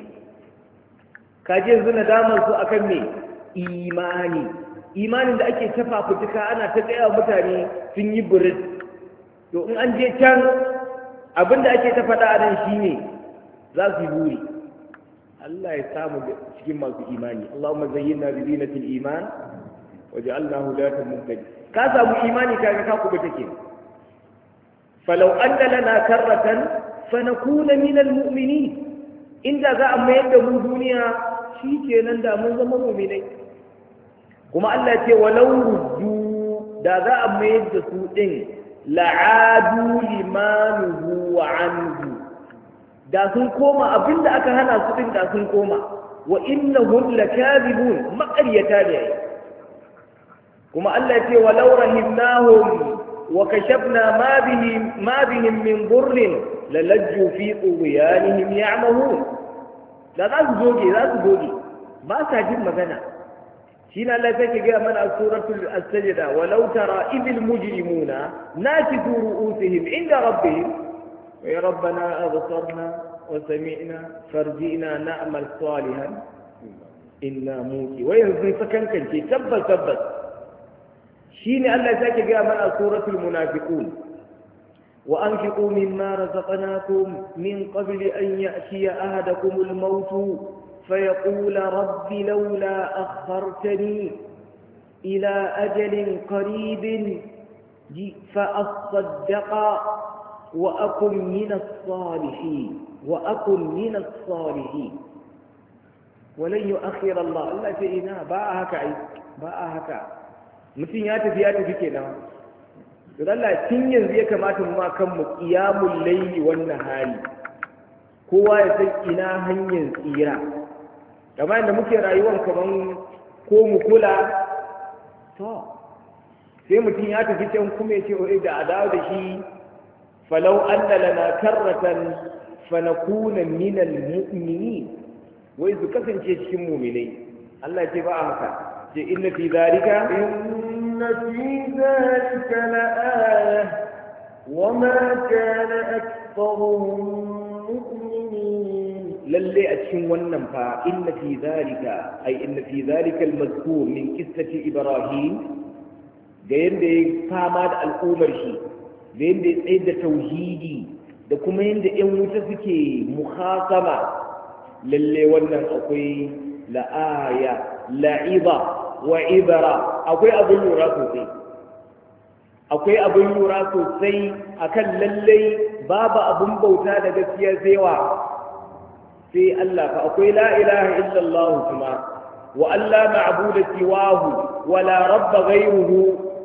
kaje yanzu nadamar su akan me imani imanin da ake tafa fitika ana ta tsaya mutane sun yi buris to in an je can abinda ake ta faɗa a nan shine za su yi buri Allah ya samu cikin masu imani Allahumma zayyinna bi zinatil iman waj'alna hudatan muhtadin ka samu imani kaga ka kuɓa take falau anna lana karratan fanakuna minal mu'minin inda za a mayar da mu duniya shikenan da mun zama mu'minai kuma Allah ce walau ruddu da za a mayar da su din la'adu limanuhu wa anhu da sun koma abinda aka hana su din da sun koma wa innahum lakadibun maqaryata ne kuma Allah ce walau rahimnahum wa kashafna ma bihim ma bihim min dhurrin lalajju fi tughyanihim ya'mahun da za su doge za su doge ba sa jin magana shine Allah yake ga mana a suratul as-sajda walau tara idhil mujrimuna nakisu ru'usihim inda rabbihim ya rabbana absarna wa sami'na farji'na na'mal salihan inna muqi wa yanzu sakankance tabbas tabbas shine Allah yake ga mana a suratul munafiqun وأنفقوا مما رزقناكم من قبل أن يأتي أحدكم الموت فيقول رب لولا أخرتني إلى أجل قريب فأصدق وأكن من الصالحين وأكن من الصالحين ولن يؤخر الله إلا شيئنا باعها كعي باعها كعي مثل ياتي في ياتي في كنا don Allah tun yanzu ya kamata mu ma kanmu qiyamul layli wan nahari kowa ya san ina hanyar tsira kamar yadda muke rayuwar kaman ko mu kula to sai mutum ya tafi can kuma ya ce o da adawa da shi falau anna lana karratan fanakuna minal mu'minin wai su kasance cikin mu'minai Allah ya ce ba haka ce inna fi zalika إن في ذلك لآية وما كان أكثرهم مؤمنين للي أتشن وننفع إن في ذلك أي إن في ذلك المذكور من قصة إبراهيم جاين دي فاماد الأمر شي جاين دي سيد توحيدي da kuma yadda ‘yan wuta suke muhasama lalle wannan akwai la'aya la'iba wa ibara akwai abin lura sosai akwai abin lura sosai akan lallai babu abin bauta da gaskiya sai wa sai Allah fa akwai la ilaha illallah kuma wa alla ma'budu siwahu wa la rabba ghayruhu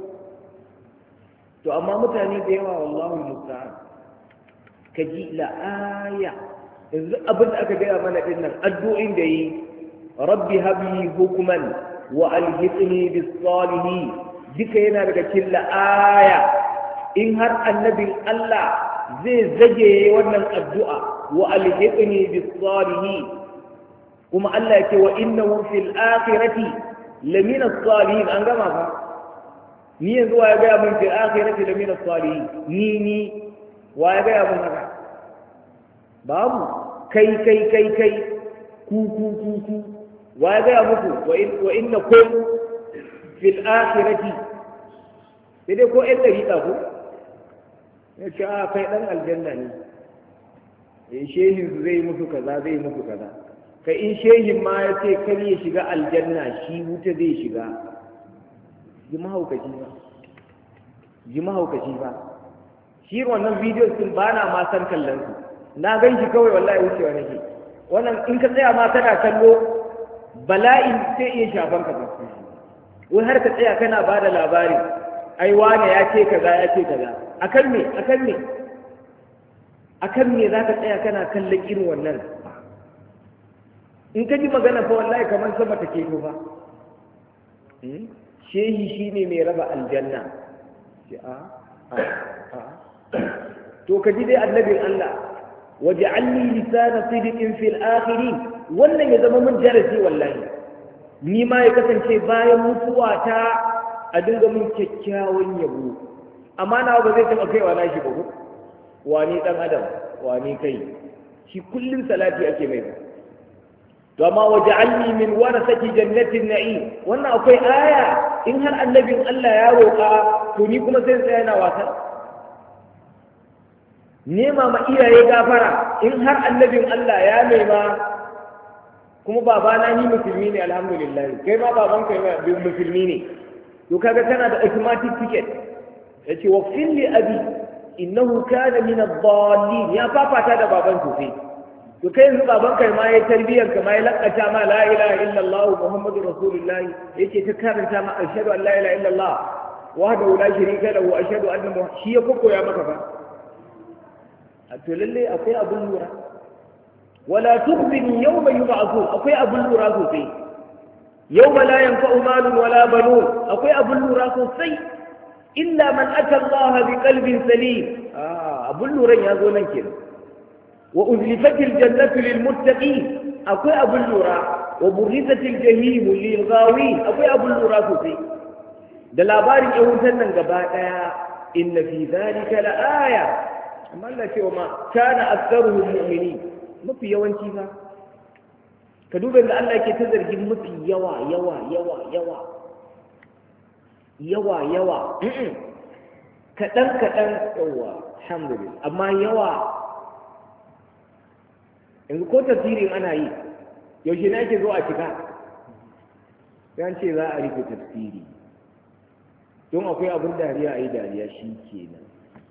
to amma mutane da yawa wallahi musta'an kaji la aya yanzu abin da aka gaya mana dinnan addu'in da yi rabbi habli hukman wa alhiqni bis salihin duka yana daga cikin aya in har annabin Allah zai zage wannan addu'a wa alhiqni bis salihin kuma Allah yake wa innahu fil akhirati lamina salihin an gama fa ni yanzu wa ya ga mun fil akhirati lamina salihin ni ni wa ya ga mun haka babu kai kai kai kai ku ku ku ku wa ya gaya muku wa inna kun fil akhirati sai dai ko ɗan ɗariƙa ko ya ce a kai ɗan aljanna ne in shehin su zai musu kaza zai musu kaza kai in shehin ma ya ce kar ya shiga aljanna shi wuta zai shiga ji mahaukaci ba ji mahaukaci ba shi wannan bidiyo sun ba na ma san kallon su na gan shi kawai wallahi wucewa nake wannan in ka tsaya ma kana kallo bala'in sai iya shafan ka wai har ka tsaya kana ba da labari ai wane ya ce kaza ya ce kaza akan me akan me akan me za ka tsaya kana kallon irin wannan in ka ji magana fa wallahi kamar sama ta keto fa shehi shine mai raba aljanna ce a a to ka ji dai annabin Allah waj'alni lisana sidqin fil akhirin wannan ya zama mun darasi wallahi ni ma ya kasance bayan mutuwa ta a dinga mun kyakkyawan yabo amma na ba zai taba kaiwa na shi ba ko wani dan adam wani kai shi kullun salati ake mai to amma waj'alni min warasati jannatin na'im wannan akwai aya in har annabin Allah ya roƙa to ni kuma sai tsaya na wasa nema ma iyaye gafara in har annabin Allah ya nema kuma babana ni musulmi ne alhamdulillah kai ma baban kai ma musulmi ne to kaga kana da automatic ticket yace wa fil li abi innahu kana min ad-dallin ya fafata da baban sosai to kai yanzu baban kai ma yayi tarbiyyar ka ma ya lakata ma la ilaha illallah muhammadur rasulullah yake ta karanta ma ashhadu an la ilaha illallah wahdahu la sharika lahu ashhadu anna muhammadan shi ya koya maka fa to lalle akwai abun lura wala tukhzini yawma yub'athun akwai abun lura sosai yawma la yanfa'u malun wala banun akwai abun lura sosai illa man ata Allah bi qalbin salim ah abun luran yazo nan kenan wa uzlifatil jannatu lil muttaqin akwai abun lura wa burrizatil jahim lil ghawin akwai abun lura sosai da labarin yahudan nan gaba daya inna fi dhalika la aya amma Allah ce wa ma kana aktharuhum mu'minin mafi yawanci fa ka duba da Allah yake ta zargin mafi yawa yawa yawa yawa yawa yawa kaɗan kaɗan yawa alhamdulillah amma yawa yanzu ko tafsirin ana yi yaushe na ke zo a cika yan ce za a rufe tafsiri don akwai abin dariya a yi dariya shi kenan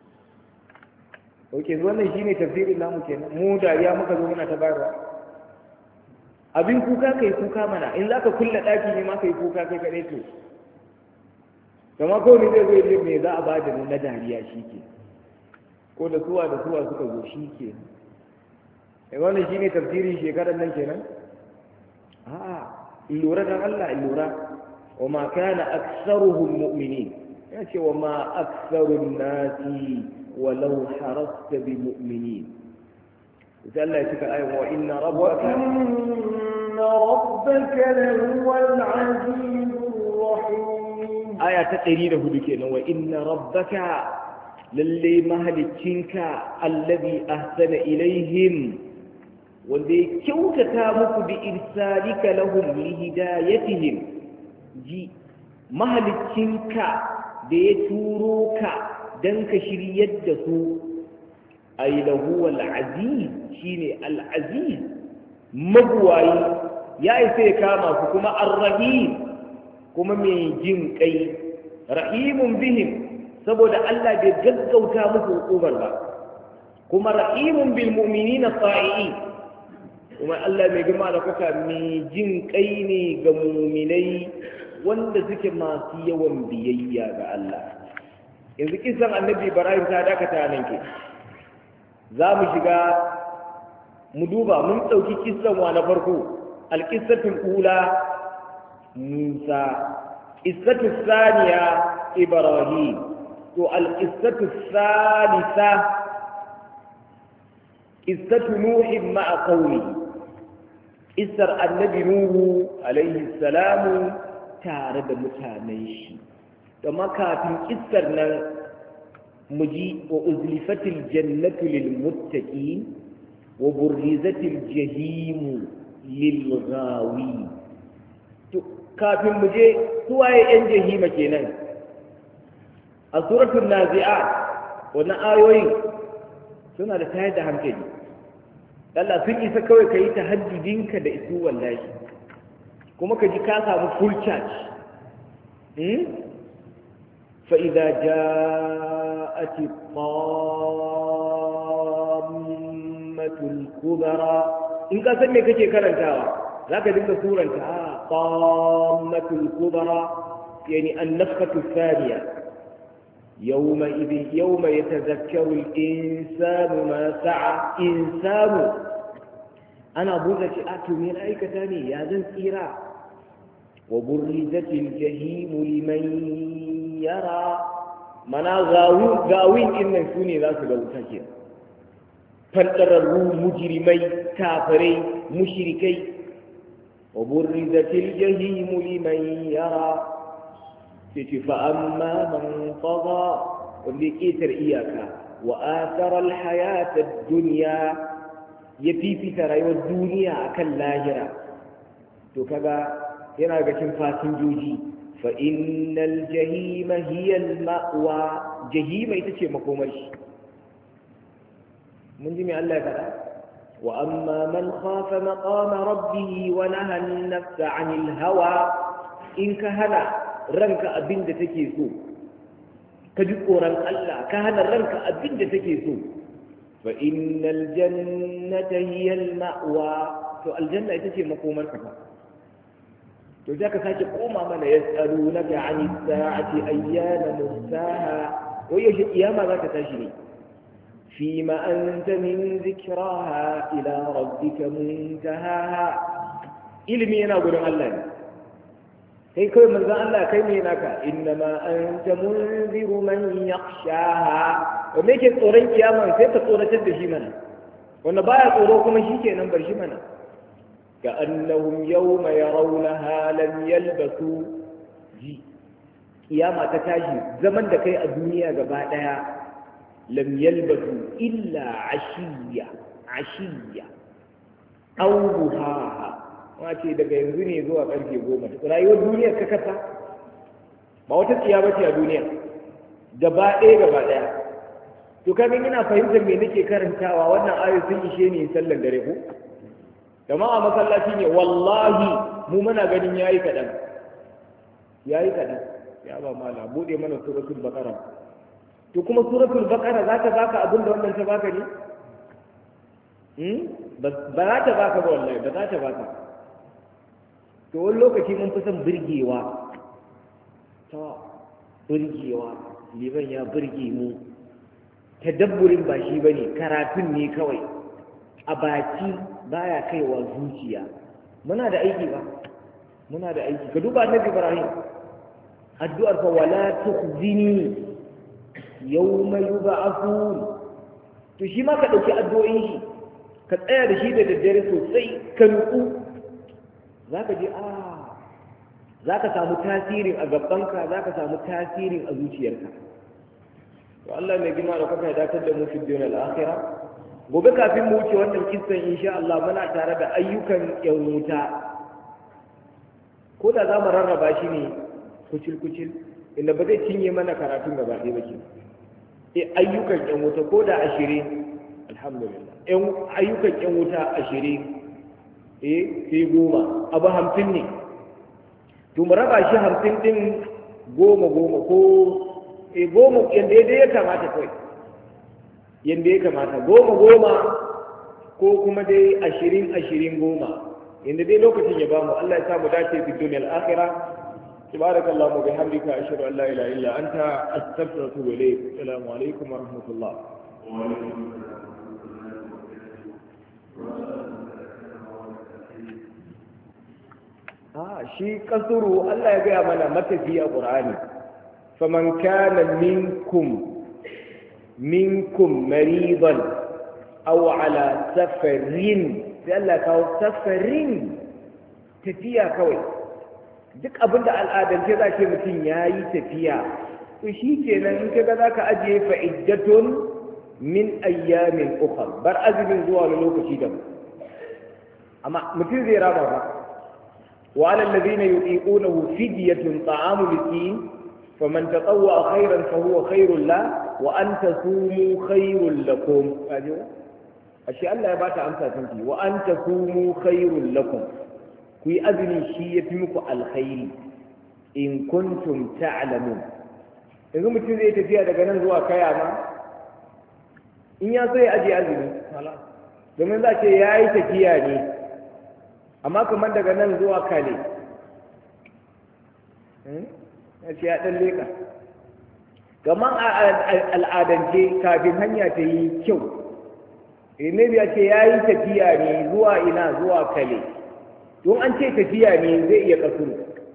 ok wannan shi ne tafsirin namu kenan mu dariya muka zo muna ta bayarwa abin kuka kai kuka mana in za ka kulle ɗaki ne ma kai kuka kai kaɗai to kama kawai zai zo yi me za a ba da na dariya shi ke ko da suwa da suwa suka zo shi ke wannan shi ne tafsirin shekarar nan kenan a'a in lura dan Allah in lura wa ma kana aktsaruhum mu'minin ya ce wa ma aktsarun nasi walau harasta bi mu'minin sai Allah ya cika ayin wa inna rabbaka inna rabbaka lahuwal azizur rahim aya ta ɗari da hudu kenan wa inna rabbaka lalle mahaliccinka allazi ahsana ilaihim wanda ya kyautata muku bi irsalika lahum li hidayatihim ji mahaliccinka da ya turo ka dan ka shiryar da su ay lahu wal aziz shine al aziz magwayi ya isa ya kama su kuma ar-rahim kuma mai jin kai rahimun bihim saboda Allah bai gaggauta musu hukumar ba kuma rahimun bil mu'minina sa'iin kuma Allah mai girma da kuka mai jin kai ne ga mu'minai wanda suke masu yawan biyayya ga Allah yanzu kisan annabi Ibrahim ta dakata nan ke za mu shiga mu duba mun ɗauki kisan wa na farko alƙissatul ula Musa qissatus thaniya Ibrahim to alqissatus thalitha qissatu Nuh ma'a qaumihi qissar annabi Nuhu alaihi salamu tare da mutanen shi da makafin qissar nan muji wa uzlifatil jannatu lil muttaqin wa burrizatil jahim lil ghawin to kafin mu je suwaye yan jahima kenan a suratul nazi'at wannan ayoyin suna da tayar da hankali Allah sun isa kawai ka yi tahajjudinka da isu wallahi kuma ka ji ka samu full charge fa idza ja'at tammatul kubra in ka san me kake karantawa zaka dinga suranta tammatul kubra yani an-nafkhatu thaniya يومئذ يوم يتذكر الإنسان ما سعى إنسان أنا بوزة أتو من أي كتاني يا ذن سيرا وبرزت الجحيم لمن يرى منا غاوين غاوين إن سوني ذاك لو تكير فانترروا مجرمي كافري مشركي وبرزت الجحيم لمن يرى فأما من طغى وبكيتر إياك وآثر الحياة الدنيا يفي في ترى والدنيا كاللاهرة تكذا هنا قسم فاتن جوجي فإن الجحيم هي المأوى جهيم يتشي مقومرش mun ji me Allah ya faɗa wa amma man khafa maqama rabbih wa naha an-nafsa 'anil hawa in ka hana ranka abin da take so ka ji tsoron Allah ka hana ranka abin da take so fa innal jannata hiya al-ma'wa to aljanna ita ce makomar ka fa to za ka sake koma mana yas'alunaka 'anis sa'ati ayyana mursaha wai yaushe kiyama za ta tashi ne فيما أنت من ذكراها إلى ربك منتهاها إلمي أنا أقول الله هي كل من ذا الله كيمينك إنما أنت منذر من يخشاها وميك الطورين كياما سيت الطورة تدشي منا ونبايا طوروكم شيكي نمبر شمنا كأنهم يوم يرونها لم يلبثوا جي كياما تتاجي زمن دكي الدنيا قبادها لم يلبثوا إلا عشية عشية أو ضحاها wace daga yanzu ne zuwa ƙarfe goma rayuwar duniya ka kasa ba wata tsiya ba ce a duniya gaba ɗaya gaba ɗaya to kaga ina fahimtar me nake karantawa wannan ayoyi sun ishe ni sallar dare ko jama'a masallaci ne wallahi mu muna ganin yayi kaɗan yayi kaɗan ya ba mala bude mana suratul baqara to kuma suratul baqara za ta baka abin da wannan ta baka ne hmm ba za ta baka ba wallahi ba za ta baka to wani lokaci mun fi son birgewa ta birgewa liban ya birge mu tadabburin ba shi bane karatun ne kawai a baki baya kaiwa zuciya muna da aiki ba muna da aiki ka duba annabi Ibrahim addu'ar fa wala tukhzini yawma yub'athun to shi ma ka dauki addu'o'in shi ka tsaya da shi da daddare sosai ka nutsu zaka ji a zaka samu tasirin a gabanka zaka samu tasirin a zuciyarka to Allah ne gima da kuka datar da mu fi dunya al-akhirah gobe kafin mu wuce wannan kissan insha Allah muna tare da ayyukan yan wuta ko da za mu rarraba shi ne kucil kucil inda ba zai cinye mana karatun gaba ɗaya ba ke e ayyukan yan wuta ko da ashirin alhamdulillah yan ayyukan yan wuta ashirin eh sai goma abu hamsin ne to mu raba shi hamsin din goma goma ko e goma yanda ya kamata kawai yanda ya kamata goma goma ko kuma dai ashirin ashirin goma yanda dai lokacin ya bamu Allah ya samu dace fi duniyar akhirah سبحانك اللهم وبحمدك أشهد أن لا إله إلا أنت أستغفرك وأتوب إليك السلام عليكم ورحمة الله آه شيء كثروا الله يقول منا متى في القرآن فمن كان منكم منكم مريضا أو على سفر سألك أو سفر تفيا كوي duk abin da al'adance za ce mutum ya yi tafiya to shi kenan in kaga za ka ajiye fa'iddatun min ayyamin ukhra bar azumin zuwa wani lokaci da amma mutum zai raba ba wa alal ladina yuqinuhu fidyatun ta'amu miskin faman tatawwa khairan fa huwa khairul la wa an tasumu khairul lakum ajo ashe Allah ya bata amsa tanki wa an tasumu khairul lakum ku yi azumi shi ya fi muku alkhairi in kuntum ta'lamun yanzu mutum zai tafiya daga nan zuwa kaya ma in ya so ya ajiye azumi domin za ce ya yi tafiya ne amma kamar daga nan zuwa kale ya ce ya ɗan leƙa kamar al'adance kafin hanya ta yi kyau ne ya ce ya yi tafiya ne zuwa ina zuwa kale don an ce tafiya ne zai iya kasuru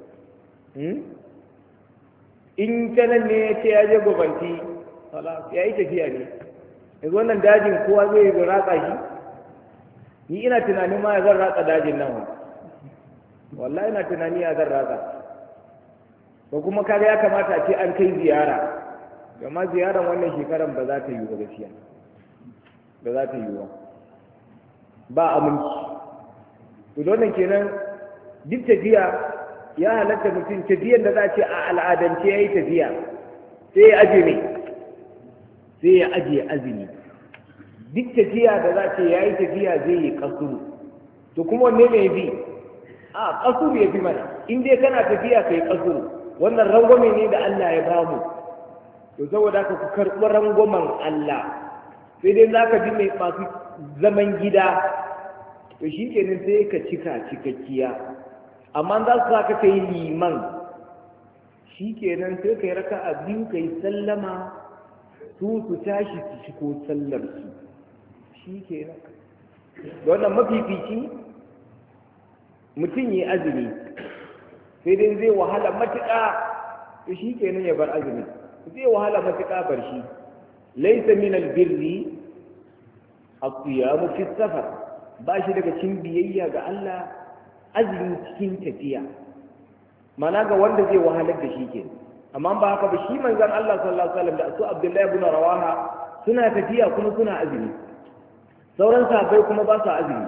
in ta nan ne ya ce ya je gobanti ya yi tafiya ne yanzu wannan dajin kowa zai ratsa shi ni ina tunanin ma zan ratsa dajin nan wallahi ina tunani ya zan ratsa ba kuma kaga ya kamata a ce an kai ziyara gama ziyaran wannan shekaran ba za ta yi ba gaskiya ba za ta yi ba ba aminci to don kenan duk tafiya ya halatta mutum tafiyar da za a ce a al'adance ya yi tafiya sai ya aje ne sai ya ajiye azumi duk tafiya da za ce yayi tafiya zai yi kasuru to kuma wanne mai bi a kasuru ya fi mana in dai kana tafiya kai kasuru wannan rangwame ne da Allah ya bamu to saboda haka ku karɓi rangwamen Allah sai dai za ka bi mai masu zaman gida to shi kenan sai ka cika cikakkiya amma za su sa ka yi liman shi kenan sai ka yi raka a biyu ka yi sallama su su tashi su ciko sallar su shi kenan da wannan mafifici mutum yi azumi sai dai zai wahala matuƙa to shi kenan ya bar azumi zai wahala matuƙa bar shi laisa min albirri as-siyamu fi safar ba shi daga cikin biyayya ga Allah azumi cikin tafiya mana ga wanda zai wahalar da shi ke amma ba haka ba shi manzon Allah sallallahu alaihi wasallam da su Abdullahi ibn Rawaha suna tafiya kuma suna azumi sauran sahabbai kuma ba su azumi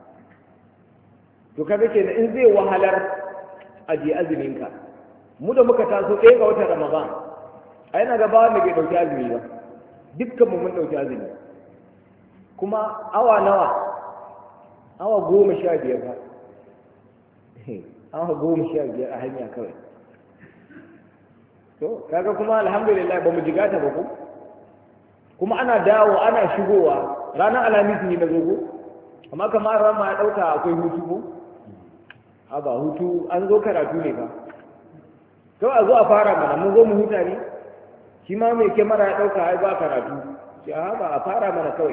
to kaga kenan in zai wahalar aje azumin ka mu da muka taso ɗaya ga watan Ramadan ai na ga ba wanda bai dauki azumi ba dukkan mu mun dauki azumi kuma awa nawa awa goma sha biyar ba awa goma sha biyar a hanya kawai to kaga kuma alhamdulillah ba mu jigata ba ko kuma ana dawo ana shigowa ranar alhamis ne na zogo amma kamar ran ma ya dauka akwai hutu ko a ba hutu an zo karatu ne ba to a zo a fara mana mun zo mu huta ne shi ma mai kyamara ya dauka ai ba karatu shi a ba a fara mana kawai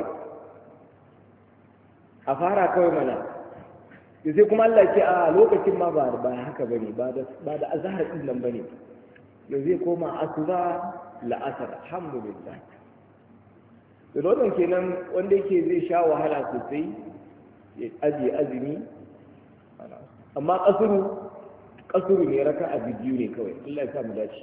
a fara kawai mana sai kuma Allah ce a lokacin ma ba ba haka bane ba da ba da azhar din nan bane yau zai koma asuba la'asar alhamdulillah to wannan kenan wanda yake zai sha wahala sosai ya aje azumi amma kasuru kasuru ne raka a bidiyo ne kawai Allah ya sa mu dace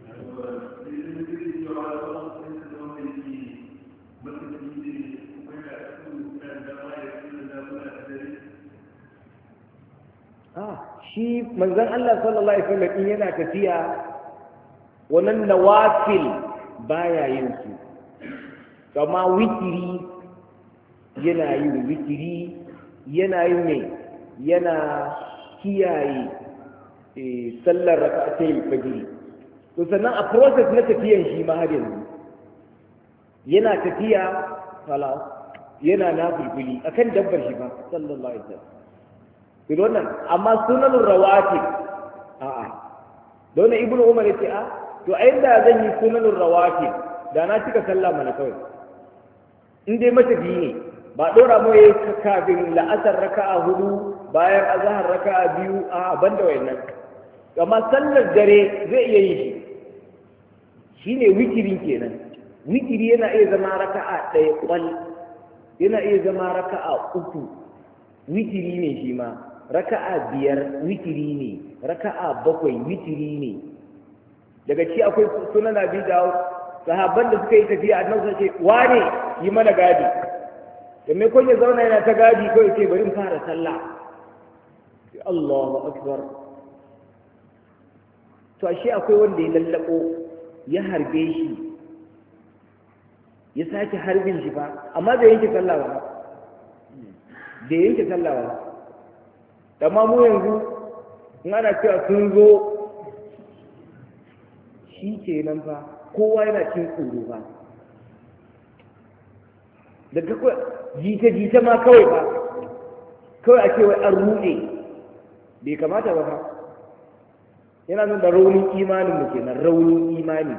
ah shi manzon Allah sallallahu alaihi wasallam in yana tafiya wannan nawafil baya yin su kama witiri yana yin witiri yana yin ne yana kiyaye sallar raka'atai fajr to sannan a process na tafiyan shi ma har yanzu yana tafiya salat yana nafilfili akan dabbar shi ba sallallahu alaihi wasallam to wannan amma sunanur rawatib a'a don ibnu umar yace a to ai da zan yi sunanur rawatib da na cika sallah mana kawai in dai mata biyu ne ba dora mu yayi kafin la'asar raka'a hudu bayan azhar raka'a biyu a banda wayannan amma sallar dare zai iya yi shi shine witirin kenan witiri yana iya zama raka'a ɗaya kwal yana iya zama raka'a uku witiri ne shi ma raka'a biyar witiri ne raka'a bakwai witiri ne daga ci akwai sunan abi dawo sahabban da suka yi tafiya annabi sai ce wane yi mana gadi da me kun ya zauna yana ta gadi ko yace bari in fara sallah Allahu akbar to ashe akwai wanda ya lallako ya harbe shi ya sake harbin shi fa amma bai yanke sallah ba bai yanke sallah ba amma mu yanzu in ana cewa sun zo shi kenan fa kowa yana cin tsoro ba daga kawai jita-jita ma kawai ba kawai a cewa an ruɗe bai kamata ba fa yana nan da raunin imanin mu kenan raunin imani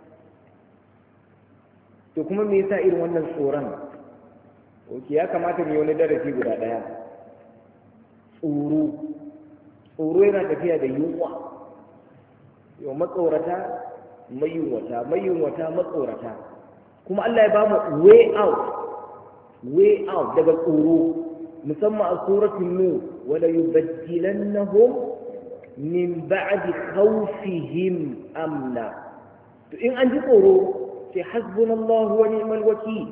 to kuma me yasa irin wannan tsoron oke ya kamata mu yi wani darasi guda ɗaya tsoro tsoro yana tafiya da yunwa yau matsorata mayunwata mayunwata matsorata kuma Allah ya bamu way out way out daga tsoro musamman a suratul nur wala yubaddilannahum min ba'di khawfihim amna to in an ji tsoro sai hasbunallahu wa ni'mal wakeel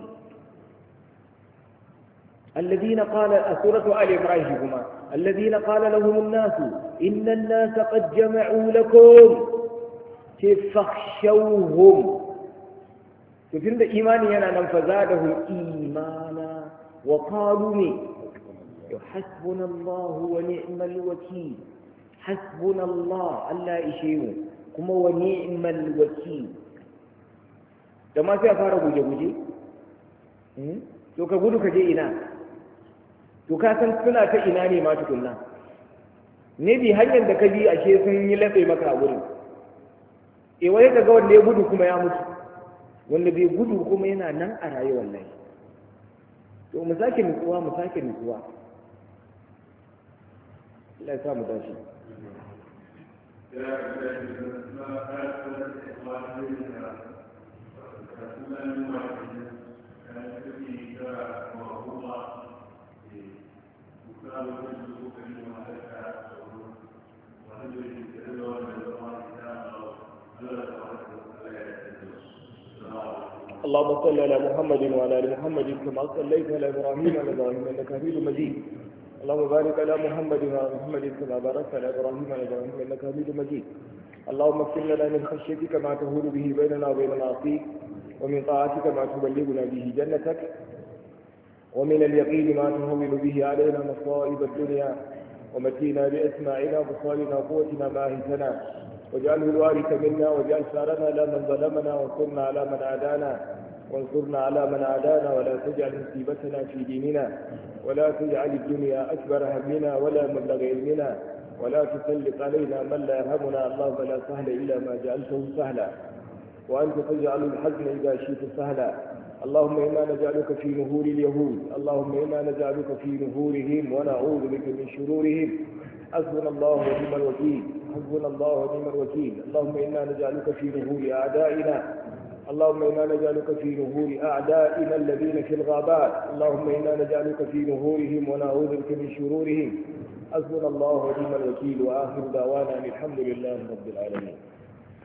الذين قال سورة آل عمران هما الذين قال لهم الناس إن الناس قد جمعوا لكم فاخشوهم to tunda imani yana nan fa zadahum imana wa qalu ne hasbunallahu wa ni'mal wakeel hasbunallah Allah ishe mu kuma wa ni'mal wakeel da ma sai a fara guje-guje to ka gudu ka je ina to ka san suna ta ina ne ma tukunna ne bi hanyar da ka bi ashe sun yi laɓe maka a gurin e wai ka ga wanda ya gudu kuma ya mutu wanda bai gudu kuma yana nan a rayuwar lai to mu sake nutsuwa mu sake nutsuwa Allah ya sa mu dace اللهم صل على محمد وعلى ال محمد كما صليت على ابراهيم وعلى ابراهيم انك حميد مجيد اللهم بارك على محمد وعلى محمد كما باركت على ابراهيم وعلى ابراهيم انك حميد مجيد اللهم اغفر لنا من خشيتك ما تهون به بيننا وبين معصيك ومن طاعتك ما تبلغنا به جنتك ومن اليقين ما تهون به علينا مصائب الدنيا ومتينا باسماعنا وبصارنا وقوتنا ما اهتنا واجعله الوارث منا واجعل ثارنا على من ظلمنا وانصرنا على من عادانا وانصرنا على من عادانا ولا تجعل مصيبتنا في ديننا ولا تجعل الدنيا أكبر همنا ولا مبلغ علمنا ولا تسلط علينا من لا يرحمنا اللهم لا سهل إلا ما جعلته سهلا وأنت تجعل الحزن إذا شئت سهلا اللهم إنا نجعلك في نهور اليهود اللهم إنا نجعلك في نهورهم ونعوذ بك من شرورهم حسبنا الله ونعم الوكيل حسبنا الله ونعم الوكيل اللهم إنا نجعلك في نهور أعدائنا اللهم إنا نجعلك في نهور أعدائنا الذين في الغابات اللهم إنا نجعلك في نهورهم ونعوذ بك من شرورهم حسبنا الله ونعم الوكيل وآخر دعوانا الحمد لله رب العالمين